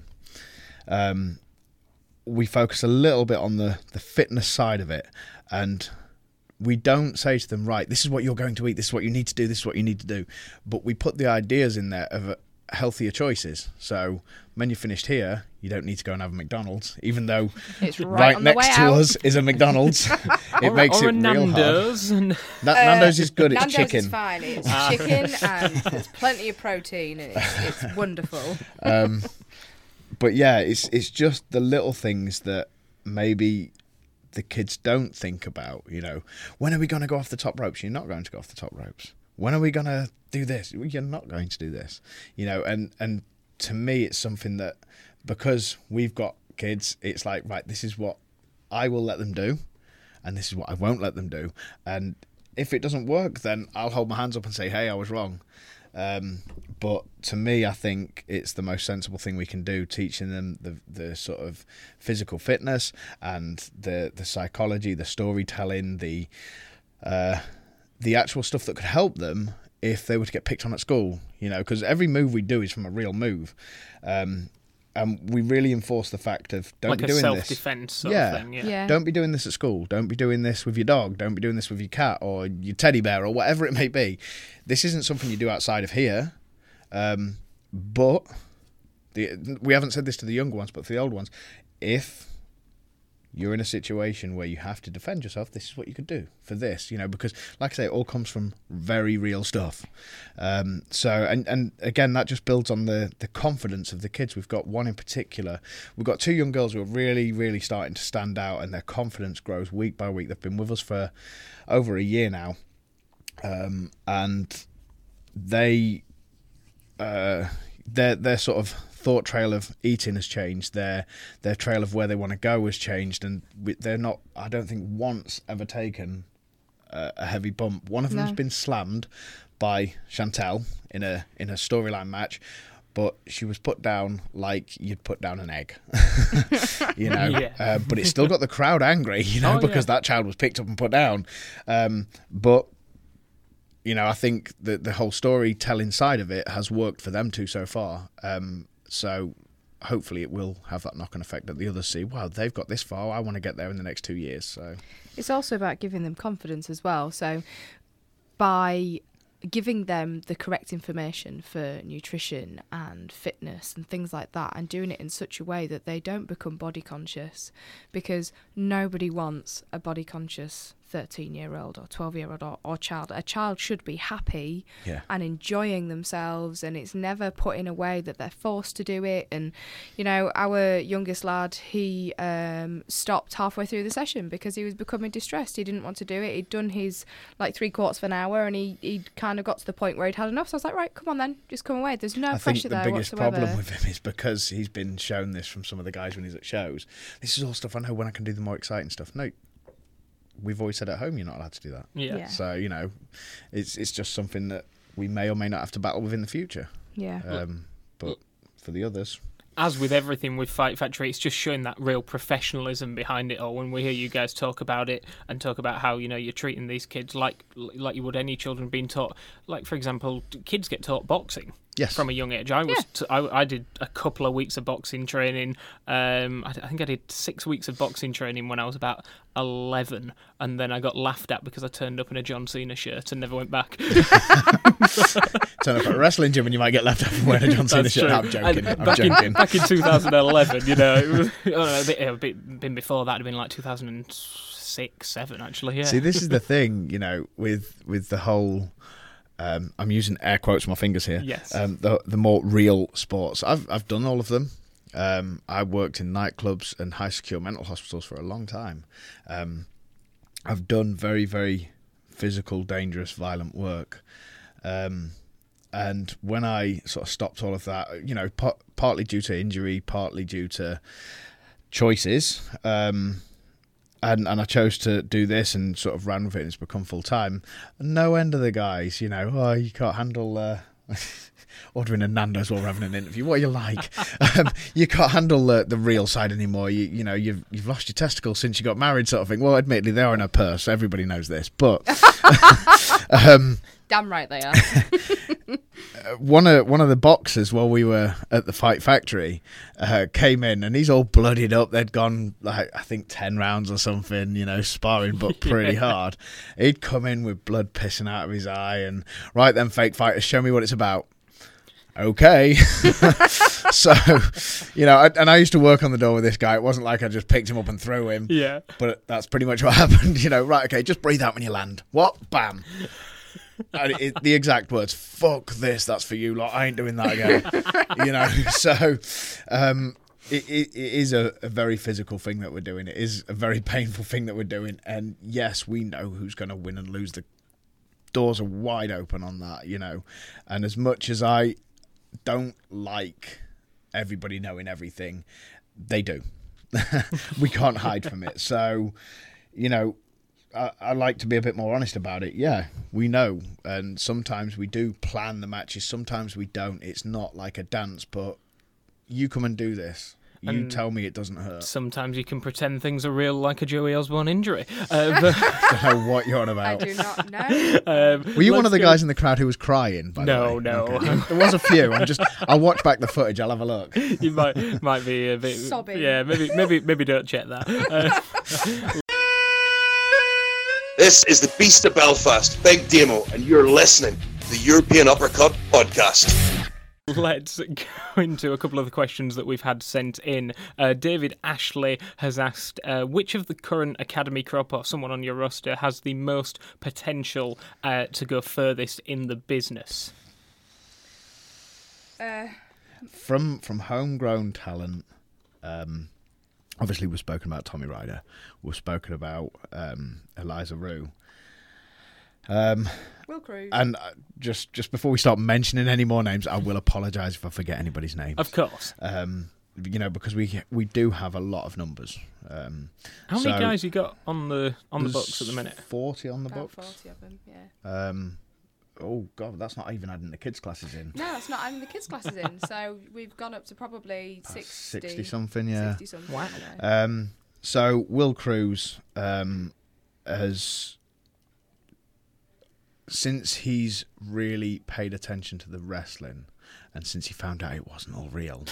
Um, we focus a little bit on the, the fitness side of it, and we don't say to them, right, this is what you're going to eat, this is what you need to do, this is what you need to do. But we put the ideas in there of uh, healthier choices. So when you're finished here, you don't need to go and have a McDonald's, even though It's right, right on the way next to out. us is a McDonald's. It or, makes or it a real hard. Nando's. And Na- Nando's is good, it's Nando's chicken. is fine. It's chicken and there's plenty of protein and it's, it's wonderful. Um, but yeah, it's it's just the little things that maybe the kids don't think about. You know, when are we going to go off the top ropes? You're not going to go off the top ropes. When are we going to do this? You're not going to do this. You know, and and to me, it's something that, because we've got kids, it's like, right, this is what I will let them do, and this is what I won't let them do. And if it doesn't work, then I'll hold my hands up and say, hey, I was wrong. Um, but to me, I think it's the most sensible thing we can do, teaching them the the sort of physical fitness and the the psychology, the storytelling, the uh, the actual stuff that could help them if they were to get picked on at school. You know, because every move we do is from a real move, um, and we really enforce the fact of don't like be a doing self-defense this. sort yeah. of thing. Yeah. Yeah. Don't be doing this at school. Don't be doing this with your dog. Don't be doing this with your cat or your teddy bear or whatever it may be. This isn't something you do outside of here. Um, but the, we haven't said this to the younger ones, but for the old ones, if you're in a situation where you have to defend yourself, this is what you could do for this, you know, because like I say, it all comes from very real stuff. Um, so, and, and again, that just builds on the, the confidence of the kids. We've got one in particular. We've got two young girls who are really, really starting to stand out, and their confidence grows week by week. They've been with us for over a year now. Um, and they, uh, their, their sort of thought trail of eating has changed. Their their trail of where they want to go has changed, and they're not, I don't think, once ever taken a, a heavy bump. One of them's No. been slammed by Chantel in a in a storyline match, but she was put down like you'd put down an egg, you know. Yeah. Uh, but it still got the crowd angry, you know, Oh, because yeah. that child was picked up and put down. Um, but you know, I think that the whole storytelling side of it has worked for them too so far. Um, so hopefully it will have that knock-on effect that the others see, wow, they've got this far, I want to get there in the next two years. So It's also about giving them confidence as well. So by giving them the correct information for nutrition and fitness and things like that, and doing it in such a way that they don't become body conscious, because nobody wants a body conscious thirteen year old or twelve year old or, or child. A child should be happy Yeah. and enjoying themselves, and it's never put in a way that they're forced to do it. And you know, our youngest lad, he um stopped halfway through the session because he was becoming distressed. He didn't want to do it. He'd done his like three quarters of an hour, and he he kind of got to the point where he'd had enough. So I was like, right, come on then, just come away. There's no I pressure think the there biggest whatsoever. problem with him is because he's been shown this from some of the guys when he's at shows. This is all stuff I know when I can do the more exciting stuff. No, we've always said at home you're not allowed to do that. Yeah. Yeah. So, you know, it's it's just something that we may or may not have to battle with in the future. Yeah. Um, but for the others, As with everything with Fight Factory, it's just showing that real professionalism behind it all. When we hear you guys talk about it and talk about how, you know, you're treating these kids like like you would any children being taught, like, for example, kids get taught boxing. Yes. From a young age. I was Yeah. t- I, I did a couple of weeks of boxing training. Um, I, I think I did six weeks of boxing training when I was about eleven, and then I got laughed at because I turned up in a John Cena shirt and never went back. Turn up at a wrestling gym and you might get left out for wearing a John Cena That's shirt. true. I'm joking. And I'm back, joking. In, back in two thousand eleven, you know, it was, I don't know, a bit, a bit, been before that, it'd been like two thousand six, seven actually, yeah. See, this is the thing, you know, with with the whole... Um, I'm using air quotes with my fingers here. Yes. Um, the the more real sports. I've I've done all of them. Um, I worked in nightclubs and high secure mental hospitals for a long time. Um, I've done very very physical, dangerous, violent work. Um, and when I sort of stopped all of that, you know, par- partly due to injury, partly due to choices. Um, And, and I chose to do this and sort of ran with it and it's become full time. No end of the guys, you know, oh, you can't handle uh, ordering a Nando's while we're having an interview. What are you like? um, you can't handle the, the real side anymore. You you know, you've you've lost your testicles since you got married, sort of thing. Well, admittedly, they are in her purse. Everybody knows this. But um, Damn right they are. one of one of the boxers while we were at the Fight Factory uh, came in and he's all bloodied up. They'd gone like I think ten rounds or something, you know, sparring but pretty Yeah. hard. He'd come in with blood pissing out of his eye and right then, fake fighters, show me what it's about. Okay. So, you know, I, and I used to work on the door with this guy. It wasn't like I just picked him up and threw him. Yeah. But that's pretty much what happened. You know, right, okay, just breathe out when you land. What? Bam. And it, it, the exact words, fuck this, that's for you lot, I ain't doing that again. You know, so um, it, it, it is a, a very physical thing that we're doing. It is a very painful thing that we're doing. And yes, we know who's going to win and lose. The doors are wide open on that, you know. And as much as I don't like everybody knowing everything, they do. We can't hide from it. So, you know, I, I like to be a bit more honest about it. Yeah, we know. And sometimes we do plan the matches. Sometimes we don't. It's not like a dance, but you come and do this. You And tell me it doesn't hurt. Sometimes you can pretend things are real, like a Joey Osborne injury. Uh, but, I don't know what you're on I about. do not know. um, Were you one let's of the go- guys in the crowd who was crying? By No, the way? no. Okay. There was a few. I'm just. I'll watch back the footage. I'll have a look. You might might be a bit Sobbing. Yeah, maybe maybe maybe don't check that. Uh, This is the Beast of Belfast, Big Demo, and you're listening to the European Uppercut Podcast. Let's go into a couple of the questions that we've had sent in. Uh, David Ashley has asked, uh, which of the current Academy crop or someone on your roster has the most potential uh, to go furthest in the business? Uh, From from homegrown talent, um, obviously we've spoken about Tommy Ryder. We've spoken about um, Eliza Rue. Um, Will Cruz. and uh, just just before we start mentioning any more names, I will apologise if I forget anybody's name. Of course. Um, you know, because we we do have a lot of numbers. Um, How many so guys you got on the on the there's books at the minute? Forty on the About books. forty of them, yeah. Um, oh God, that's not even adding the kids' classes in. No, that's not adding the kids' classes in. So we've gone up to probably sixty. Sixty something, yeah. sixty something. Wow. Yeah. Um, so Will Cruz um, has, since he's really paid attention to the wrestling, and since he found out it wasn't all real,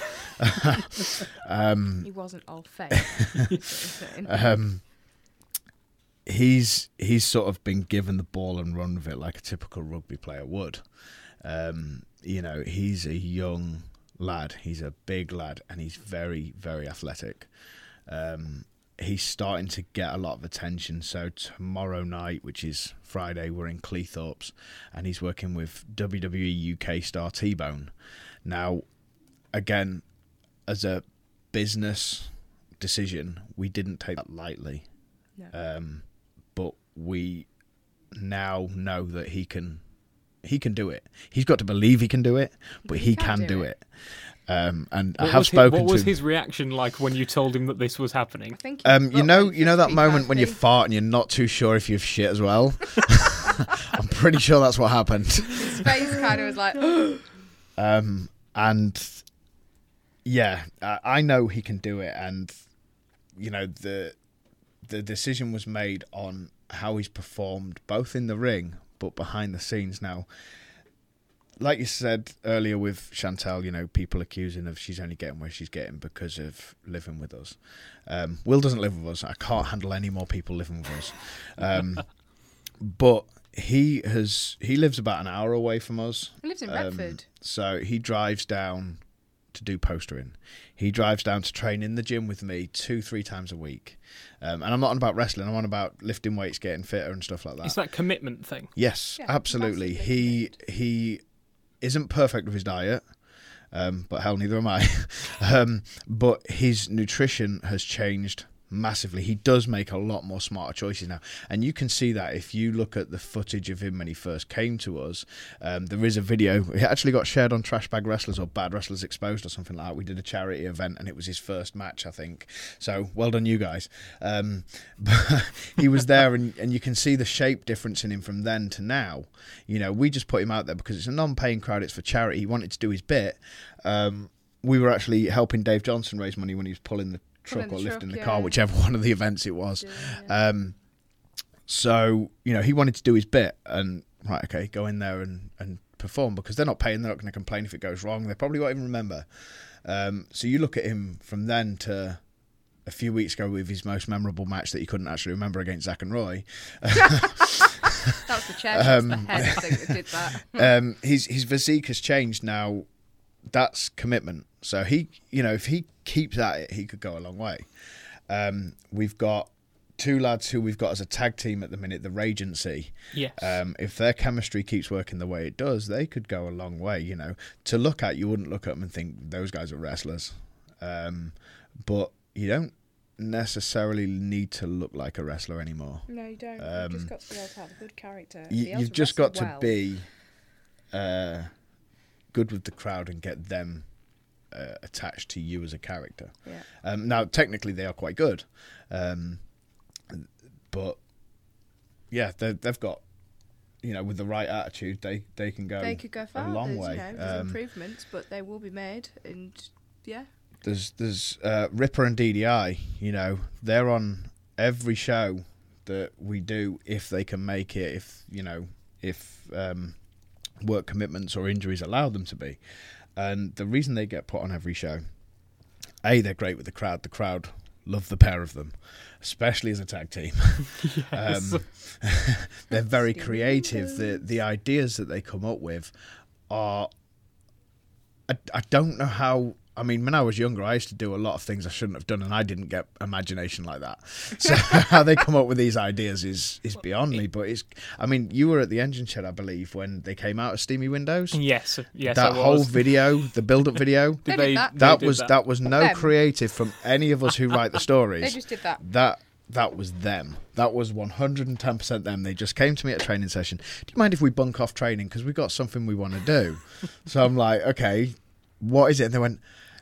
um, He wasn't all fake. That's what I'm saying. um, he's he's sort of been given the ball and run with it like a typical rugby player would. Um, you know, he's a young lad. He's a big lad, and he's very, very athletic. Um, he's starting to get a lot of attention. So tomorrow night, which is Friday, we're in Cleethorpes, and he's working with W W E U K star T-Bone. Now, again, as a business decision, we didn't take that lightly. No. Um, but we now know that he can he can do it. He's got to believe he can do it, but he, He can, can do do it. Um, and What I have was his, spoken what was to his reaction like when you told him that this was happening? I think um, he you got know, like you know that fifty moment when you pound fart and you're not too sure if you've shit as well. I'm pretty sure that's what happened. His face kind of was like, Um, and yeah, I, I know he can do it, and you know the the decision was made on how he's performed both in the ring but behind the scenes. Now, like you said earlier with Chantal, you know, people accusing of she's only getting where she's getting because of living with us. Um, Will doesn't live with us. I can't handle any more people living with us. Um, but he has he lives about an hour away from us. He lives in Um, Redford. So he drives down to do postering. He drives down to train in the gym with me two, three times a week. Um, and I'm not on about wrestling. I'm on about lifting weights, getting fitter and stuff like that. It's that commitment thing. Yes, Yeah, absolutely. massively He he isn't perfect with his diet, um, but hell, neither am I. um, but his nutrition has changed massively. He does make a lot more smarter choices now, and you can see that if you look at the footage of him when he first came to us. Um, there is a video. It actually got shared on Trash Bag Wrestlers or Bad Wrestlers Exposed or something like that. We did a charity event, and it was his first match, I think. So well done, you guys. Um, but he was there, and, and you can see the shape difference in him from then to now. You know, we just put him out there because it's a non-paying crowd. It's for charity. He wanted to do his bit. Um, we were actually helping Dave Johnson raise money when he was pulling the truck Pulling or the lifting truck, the car, yeah. whichever one of the events it was. Yeah, yeah. Um, so, you know, he wanted to do his bit and, right, okay, go in there and, and perform because they're not paying, they're not going to complain if it goes wrong. They probably won't even remember. Um, so you look at him from then to a few weeks ago with his most memorable match that he couldn't actually remember against Zach and Roy. That was the chair, um, the head I think that did that. um, his, his physique has changed now. That's commitment. So he, you know, if he keeps at it, he could go a long way. Um, we've got two lads who we've got as a tag team at the minute, the Ragency. Yes. Um, if their chemistry keeps working the way it does, they could go a long way. You know, to look at, you wouldn't look at them and think those guys are wrestlers, um, but you don't necessarily need to look like a wrestler anymore. No, you don't. Um, You've just got to be able to have a good character. You, be able you've to just wrestle got to well. be uh, good with the crowd and get them uh, attached to you as a character. Yeah. Um, now, technically, they are quite good, um, but yeah, they've got, you know, with the right attitude, they, they can go. They could go far. a long there's, way. You know, there's Um, improvements, but they will be made, and yeah. There's there's uh, Ripper and D D I. You know, they're on every show that we do if they can make it. If you know, if um, work commitments or injuries allow them to be. And the reason they get put on every show, A, they're great with the crowd. The crowd love the pair of them, especially as a tag team. Yes. um, they're very creative. The the ideas that they come up with are. I, I don't know how. I mean, when I was younger, I used to do a lot of things I shouldn't have done, and I didn't get imagination like that. So how they come up with these ideas is is beyond me. But it's, I mean, you were at the Engine Shed, I believe, when they came out of Steamy Windows. Yes, yes, that I whole was. video, the build-up video, Did They did that. they that did was that. that was no Them. creative from any of us who write the stories. They just did that. That that was them. That was one hundred ten percent them. They just came to me at a training session. Do you mind if we bunk off training because we've got something we want to do? So I'm like, okay, what is it? And they went,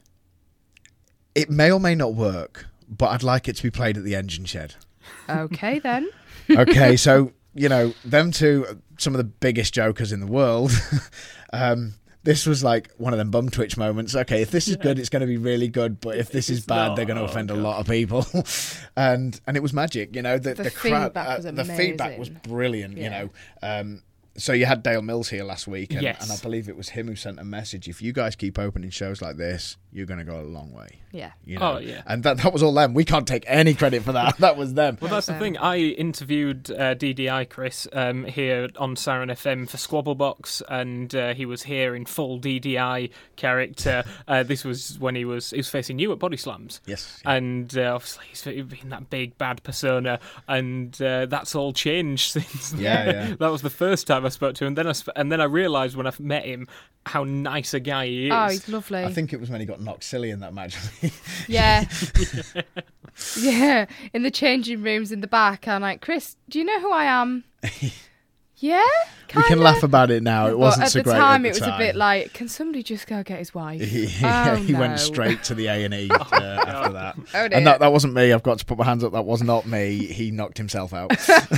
it may or may not work, but I'd like it to be played at the Engine Shed. Okay, then. Okay, so, you know, them two, are some of the biggest jokers in the world. um, this was like one of them bum twitch moments. Okay, if this is good, it's going to be really good, but if this is it's bad, not, they're going to oh, offend a God. lot of people. and and it was magic, you know. The, The the, crowd, feedback was uh, the feedback was amazing. brilliant, you Yeah. know. Um, so you had Dale Mills here last week, and, Yes. and I believe it was him who sent a message. If you guys keep opening shows like this, you're going to go a long way. Yeah. You know? Oh, yeah. And that, that was all them. We can't take any credit for that. That was them. Well, that's the Um, thing. I interviewed uh, D D I Chris um, here on Siren F M for Squabblebox, and uh, he was here in full D D I character. Uh, this was when he was he was facing you at Body Slams. Yes. And uh, obviously he's been that big bad persona, and uh, that's all changed since. Yeah, then. yeah. That was the first time I spoke to him. Then I sp- and then I realised when I met him how nice a guy he is. Oh, he's lovely. I think it was when he got knocked silly in that match. Yeah. Yeah. In the changing rooms in the back, I'm like, Chris, do you know who I am? Yeah? We can Kinda. laugh about it now. It But wasn't at so the great time, at the it was time. a bit like, can somebody just go get his wife? He, Oh, he no. went straight to the A and E uh, after that. Oh, dear. And that, that wasn't me. I've got to put my hands up. That was not me. He knocked himself out.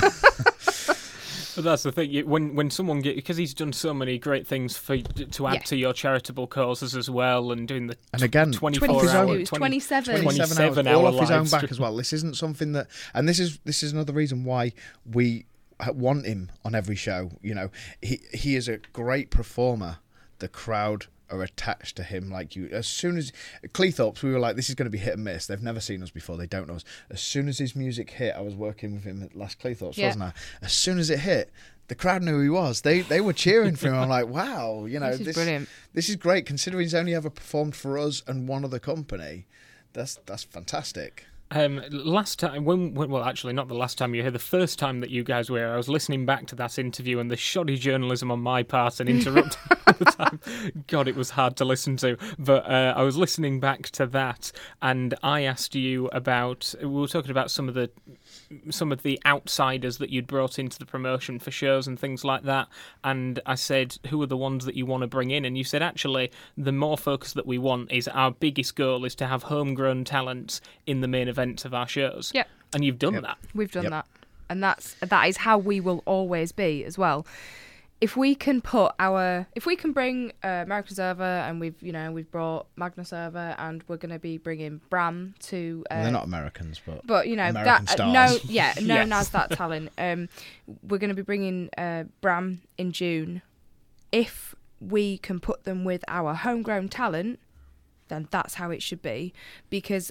But that's the thing. You, when when someone get because he's done so many great things for to add Yeah. to your charitable causes as well, and doing the And again, twenty-four twenty-seven hour, It was twenty-seven. twenty-seven hour hours, all off his own live back stream. as well. This isn't something that, and this is this is another reason why we want him on every show. You know, he he is a great performer, the crowd are attached to him like you. As soon as Cleethorpes, we were like, this is going to be hit and miss. They've never seen us before. They don't know us. As soon as his music hit, I was working with him at last Cleethorpes, Yeah. wasn't I? As soon as it hit, the crowd knew who he was. They they were cheering for him. I'm like, wow, you know, This is this brilliant. This is great considering he's only ever performed for us and one other company. That's that's fantastic. Um, last time, when, when, well, actually, not the last time you were here, the first time that you guys were here, I was listening back to that interview and the shoddy journalism on my part and interrupting all the time. God, it was hard to listen to. But uh, I was listening back to that and I asked you about, we were talking about some of the some of the outsiders that you'd brought into the promotion for shows and things like that. And I said, who are the ones that you want to bring in? And you said, actually, the more focus that we want is our biggest goal is to have homegrown talents in the main events of our shows. Yep. And you've done Yep. that. We've done Yep. that, and that's that is how we will always be as well. If we can put our, if we can bring uh, American Server, and we've you know we've brought Magna Server, and we're going to be bringing Bram to. Uh, Well, they're not Americans, but But you know American that uh, stars. no, yeah, known Yes. as that talent. Um, we're going to be bringing uh, Bram in June. If we can put them with our homegrown talent, then that's how it should be, because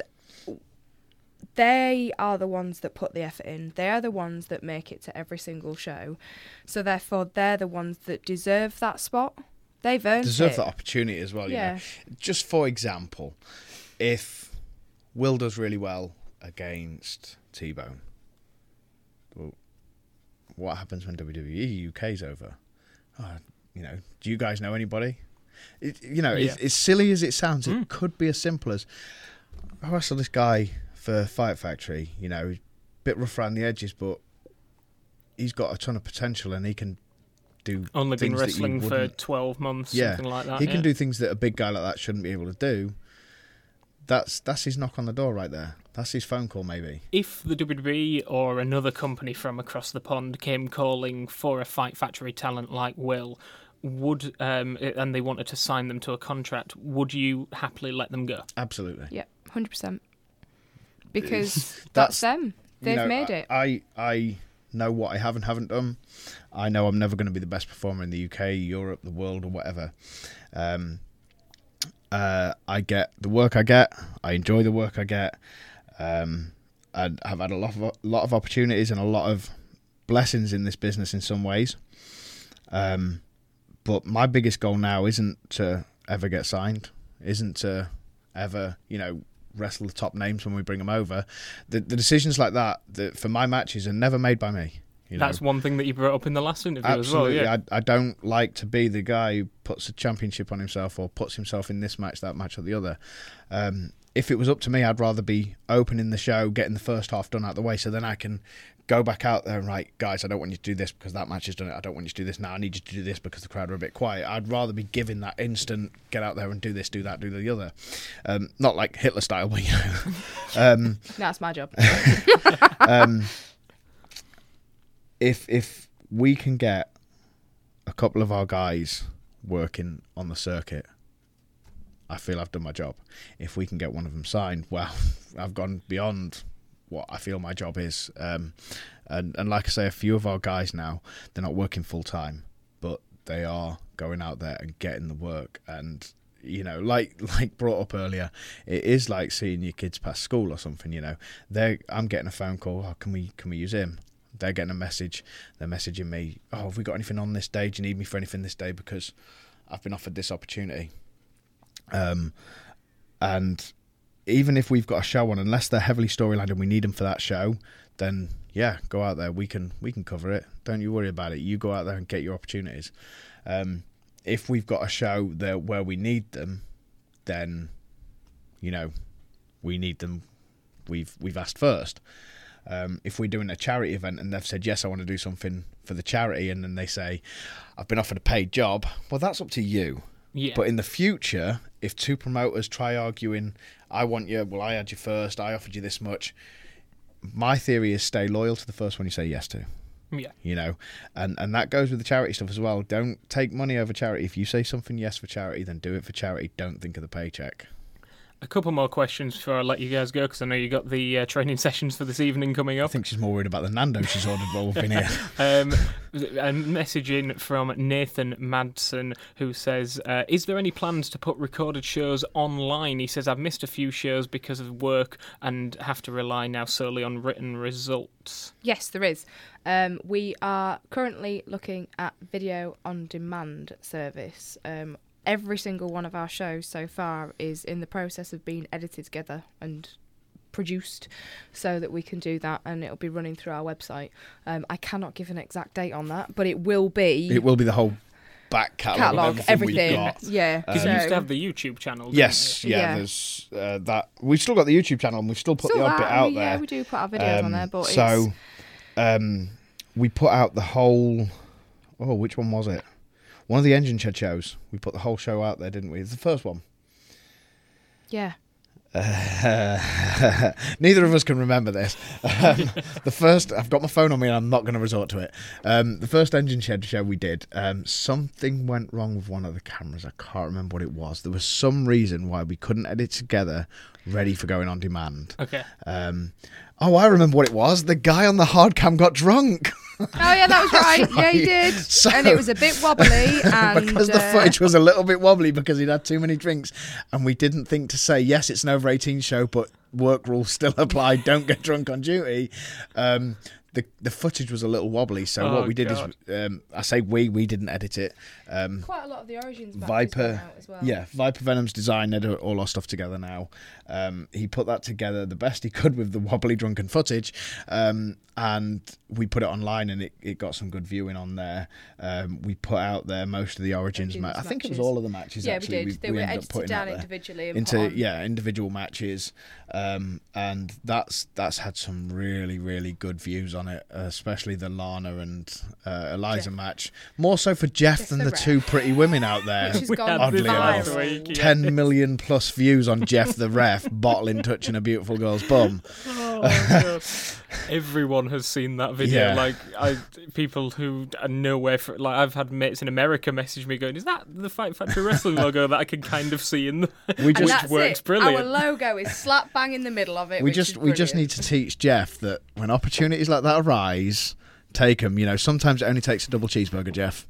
they are the ones that put the effort in. They are the ones that make it to every single show. So therefore, they're the ones that deserve that spot. They've earned deserve it. that opportunity as well. Yeah. You know? Just for example, if Will does really well against T-Bone, well, what happens when W W E U K's over? Oh, you know, do you guys know anybody? It, you know, Yeah. it's, as silly as it sounds, Mm. it could be as simple as I wrestled this guy for Fight Factory. You know, bit rough around the edges, but he's got a ton of potential and he can do Only been things that you wrestling for wouldn't- twelve months, Yeah. something like that. He yeah. can do things that a big guy like that shouldn't be able to do. That's that's his knock on the door right there. That's his phone call, maybe. If the W W E or another company from across the pond came calling for a Fight Factory talent like Will, would um, and they wanted to sign them to a contract, would you happily let them go? Absolutely. Yeah, one hundred percent. Because That's- that's, them. They've You know, made it. I I know what I have and haven't done. I know I'm never going to be the best performer in the U K, Europe, the world, or whatever. Um, uh, I get the work I get. I enjoy the work I get. Um, and I've had a lot of lot of opportunities and a lot of blessings in this business in some ways. Um, but my biggest goal now isn't to ever get signed. Isn't to ever, you know, wrestle the top names when we bring them over. The the decisions like that, that for my matches are never made by me. You know? That's one thing that you brought up in the last interview Absolutely. as well. Yeah. I, I don't like to be the guy who puts a championship on himself or puts himself in this match, that match, or the other. Um, if it was up to me, I'd rather be opening the show, getting the first half done out of the way, so then I can go back out there and, right, guys, I don't want you to do this because that match has done it. I don't want you to do this now. I need you to do this because the crowd are a bit quiet. I'd rather be given that instant, get out there and do this, do that, do the other. Um, not like Hitler style, but, you know. um, That's my job. um, if if we can get a couple of our guys working on the circuit, I feel I've done my job. If we can get one of them signed, well, I've gone beyond what I feel my job is. Um, and, and like I say, a few of our guys now, they're not working full time, but they are going out there and getting the work. And, you know, like like brought up earlier, it is like seeing your kids past school or something. You know, they I'm getting a phone call. Oh, can we can we use him? They're getting a message. They're messaging me. Oh, have we got anything on this day? Do you need me for anything this day? Because I've been offered this opportunity. Um, and even if we've got a show on, unless they're heavily storylined and we need them for that show, then yeah, go out there. We can we can cover it. Don't you worry about it. You go out there and get your opportunities. Um, if we've got a show there where we need them, then you know we need them. We've we've asked first. Um, if we're doing a charity event and they've said, yes, I want to do something for the charity, and then they say, I've been offered a paid job, well, that's up to you. Yeah. But in the future, if two promoters try arguing, I want you, well, I had you first, I offered you this much, my theory is stay loyal to the first one you say yes to. Yeah. You know, and, and that goes with the charity stuff as well. Don't take money over charity. If you say something yes for charity, then do it for charity. Don't think of the paycheck. a couple more questions before I let you guys go, because I know you got the uh, training sessions for this evening coming up. I think she's more worried about the Nando she's ordered while we've been here. um, a message in from Nathan Madsen, who says, uh, is there any plans to put recorded shows online? He says, I've missed a few shows because of work and have to rely now solely on written results. Yes, there is. Um, we are currently looking at video on demand service. Um, every single one of our shows so far is in the process of being edited together and produced so that we can do that, and it'll be running through our website. Um, I cannot give an exact date on that, but it will be. It will be the whole back catalogue, catalogue of everything, everything. we've got. Yeah. Because so, you used to have the YouTube channel, didn't Yes, you? yeah, Yeah. there's uh, that. We've still got the YouTube channel, and we've still put Still the odd that, bit I out mean, there. Yeah, we do put our videos Um, on there, but so it's... um, we put out the whole. Oh, which one was it? One of the Engine Shed shows. We put the whole show out there, didn't we? It's the first one. Yeah. Uh, neither of us can remember this. Um, the first, I've got my phone on me and I'm not going to resort to it. Um, the first Engine Shed show we did, um, something went wrong with one of the cameras. I can't remember what it was. There was some reason why we couldn't edit together, ready for going on demand. Okay. Um, oh, I remember what it was. The guy on the hard cam got drunk. Oh, yeah, that was right. Yeah, he right. did. So- and it was a bit wobbly. And, because the uh, footage was a little bit wobbly because he'd had too many drinks, and we didn't think to say, yes, it's an over eighteen show, but work rules still apply, don't get drunk on duty. Um, the the footage was a little wobbly, so Oh, what we did God. is, um, I say we, we didn't edit it. Um, Quite a lot of the Origins matches Viper, went out as well. yeah, Viper Venom's design, they do all our stuff together now. Um, he put that together the best he could with the wobbly drunken footage, um, and we put it online, and it, it got some good viewing on there. Um, we put out there most of the Origins, Origins matches. I think it was matches. all of the matches. Yeah, actually. we did. They we were ended up edited putting down out there individually and into put on. yeah individual matches, um, and that's that's had some really really good views on it, uh, especially the Lana and uh, Eliza Jeff. match. More so for Jeff, Jeff than the the Ref. two pretty women out there. Which has We gone had Oddly this enough. last viral. week, yeah. ten million plus views on Jeff the Ref bottling touching a beautiful girl's bum. Oh, God. Everyone has seen that video. Yeah. Like, I, people who are nowhere for, like, I've had mates in America message me going, "Is that the Fight Factory Wrestling logo that I can kind of see in the?" We And just that's works it. brilliant. Our logo is slap bang in the middle of it. we which just is we just need brilliant. to teach Jeff that when opportunities like that arise, take them. You know, sometimes it only takes a double cheeseburger, Jeff.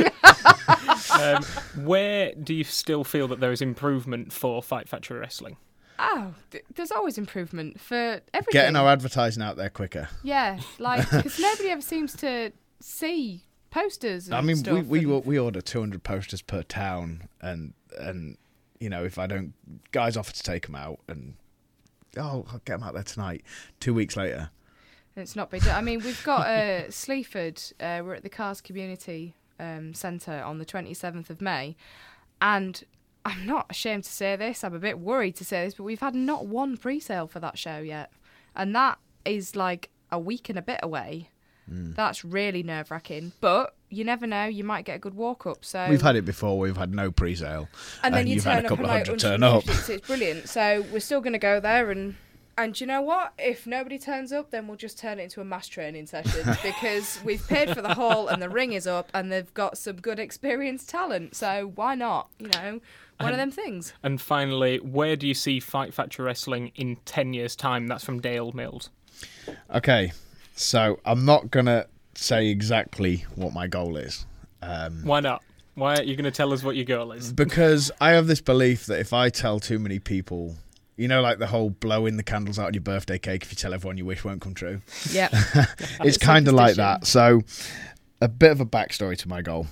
um, where do you still feel that there is improvement for Fight Factory Wrestling? Oh, th- there's always improvement for everything. Getting our advertising out there quicker. Yeah, like, because nobody ever seems to see posters and I mean, stuff. we we, and- we order two hundred posters per town, and and you know, if I don't, guys offer to take them out, and oh, I'll get them out there tonight. Two weeks later, It's not big. I mean, we've got uh, Sleaford. Uh, we're at the Cars Community um, Centre on the twenty-seventh of May. And I'm not ashamed to say this. I'm a bit worried to say this, but we've had not one pre-sale for that show yet. And that is like a week and a bit away. Mm. That's really nerve-wracking. But you never know. You might get a good walk-up. So we've had it before. We've had no pre-sale, and then you you've turn had a up couple and of like hundred turn up. one hundred fifty, so it's brilliant. So we're still going to go there, and and you know what? If nobody turns up, then we'll just turn it into a mass training session because we've paid for the hall and the ring is up, and they've got some good experienced talent. So why not? You know, one of them things. And finally, where do you see Fight Factory Wrestling in ten years' time? That's from Dale Mills. Okay, so I'm not gonna say exactly what my goal is. Um, Why not? Why aren't you going to tell us what your goal is? Because I have this belief that if I tell too many people, you know, like the whole blowing the candles out of your birthday cake if you tell everyone your wish won't come true. Yeah. It's kind of like that. So a bit of a backstory to my goal.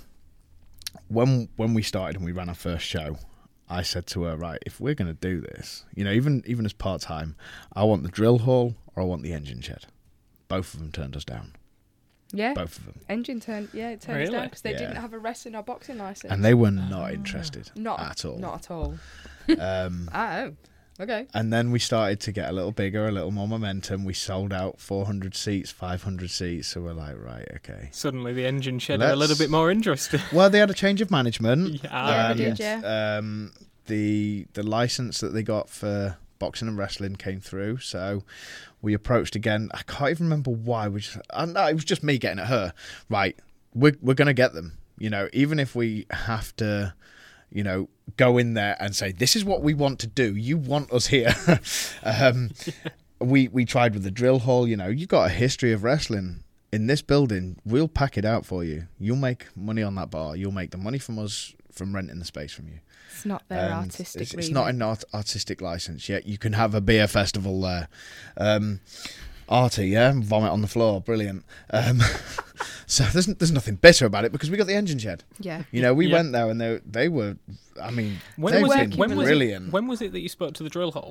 When when we started and we ran our first show, I said to her, right, if we're going to do this, you know, even even as part-time, I want the drill hall or I want the engine shed. Both of them turned us down. Yeah. Both of them. Engine turned. Yeah, it turned us Really? down because they Yeah. didn't have a wrestling or boxing license. And they were not interested not at all. Not at all. Um, Oh. Okay. And then we started to get a little bigger, a little more momentum. We sold out four hundred seats, five hundred seats. So we're like, right, okay. Suddenly the engine shed are a Let's- little bit more interested. Well, they had a change of management. Yeah, Yeah, and, they did, yeah. Um, the the license that they got for boxing and wrestling came through. So we approached again. I can't even remember why. We just, I, no, it was just me getting at her. Right, we're we're gonna get them. You know, even if we have to. you know, go in there and say, this is what we want to do. You want us here. um, we we tried with the drill hall. You know, you got a history of wrestling in this building. We'll pack it out for you. You'll make money on that bar. You'll make the money from us from renting the space from you. It's not their And artistic It's, it's remit. not an art, artistic license yet. You can have a beer festival there. Um, Arty, yeah, vomit on the floor, brilliant. Um, so there's there's nothing bitter about it because we got the engine shed. Yeah. You know, we Yeah. went there and they they were, I mean, When they've was been it? When was brilliant. it? When was it that you spoke to the drill hall?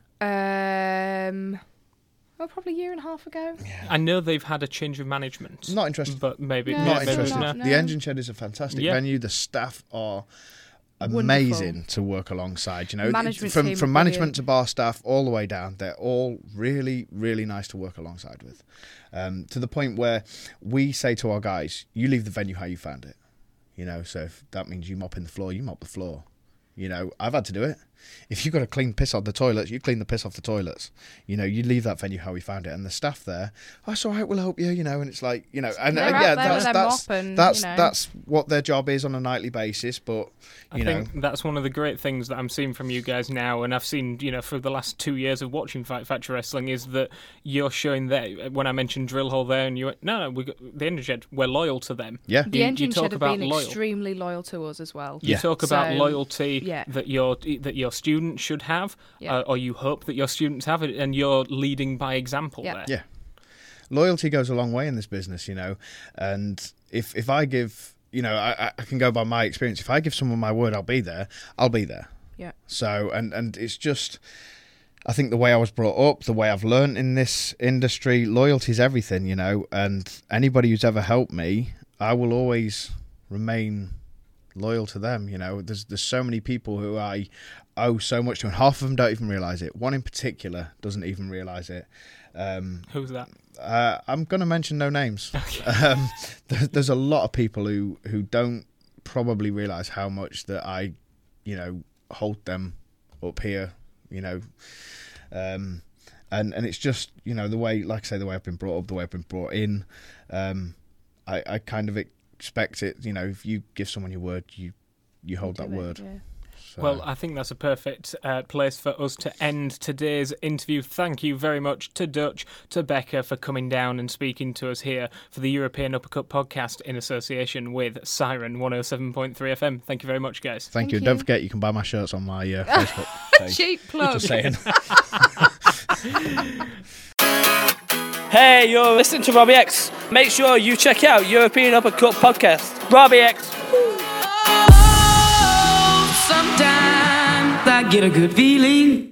Um, well, probably a year and a half ago. I know they've had a change of management. Not interested. But maybe No, yeah, Not maybe interested. no. not, The no. engine shed is a fantastic Yeah. venue. The staff are Wonderful. amazing to work alongside. You know, Management from team from are management brilliant. to bar staff all the way down, they're all really really nice to work alongside with. Um, to the point where we say to our guys, "You leave the venue how you found it." You know, so if that means you mopping the floor, you mop the floor. You know, I've had to do it. If you've got to clean piss off the toilets, you clean the piss off the toilets. You know, you leave that venue how we found it. And the staff there, oh, it's all right, we'll help you, you know, and it's like, you know, and They're uh, out yeah, there that's with their that's mop and, that's, you know. that's what their job is on a nightly basis, but, I you know. think that's one of the great things that I'm seeing from you guys now, and I've seen, you know, for the last two years of watching Fight Factory Wrestling, is that you're showing that when I mentioned Drill Hall there, and you went, no, no, we got the Engine Shed, we're loyal to them. Yeah. The You- you engine talk shed have about been loyal. extremely loyal to us as well. You Yeah. talk about So, loyalty yeah. that your that your students should have, Yeah. uh, or you hope that your students have it, and you're leading by example Yeah. there. Yeah. Loyalty goes a long way in this business, you know, and if if I give, you know, I, I can go by my experience. If I give someone my word, I'll be there. I'll be there. Yeah. So, and and it's just, I think the way I was brought up, the way I've learned in this industry, loyalty is everything, you know. And anybody who's ever helped me, I will always remain loyal to them. You know, there's there's so many people who I owe so much to, and half of them don't even realise it. One in particular doesn't even realise it. Um, Who's that? uh, I'm going to mention no names. um, there, there's a lot of people who, who don't probably realise how much that I, you know, hold them up here, you know. Um, and, and it's just, you know, the way, like I say, the way I've been brought up, the way I've been brought in. Um, I, I kind of expect it, you know, if you give someone your word, you, you hold that Do it, word. yeah. So, Well, I think that's a perfect uh, place for us to end today's interview. Thank you very much to Dutch, to Becca for coming down and speaking to us here for the European Uppercut podcast in association with Siren one oh seven point three F M. Thank you very much, guys. thank, Thank you. you. Don't forget, you can buy my shirts on my uh, Facebook page. Cheap plug. Just saying. Hey, you're listening to Robbie X. Make sure you check out European Uppercut podcast. Robbie X. Sometimes I get a good feeling.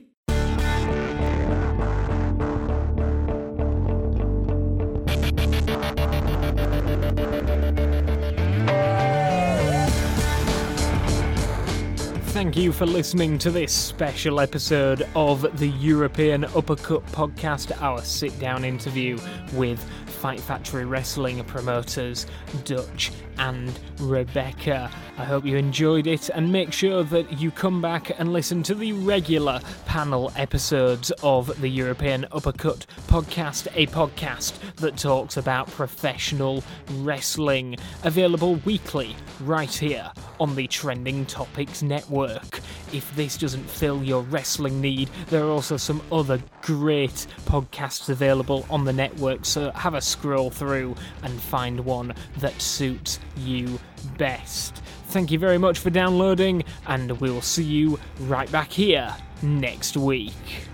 Thank you for listening to this special episode of the European Uppercut podcast, our sit-down interview with Fight Factory Wrestling promoters Dutch and Rebecca. I hope you enjoyed it, and make sure that you come back and listen to the regular panel episodes of the European Uppercut podcast, a podcast that talks about professional wrestling, available weekly right here on the Trending Topics Network. If this doesn't fill your wrestling need, there are also some other great podcasts available on the network, so have a scroll through and find one that suits you best. Thank you very much for downloading, and we'll see you right back here next week.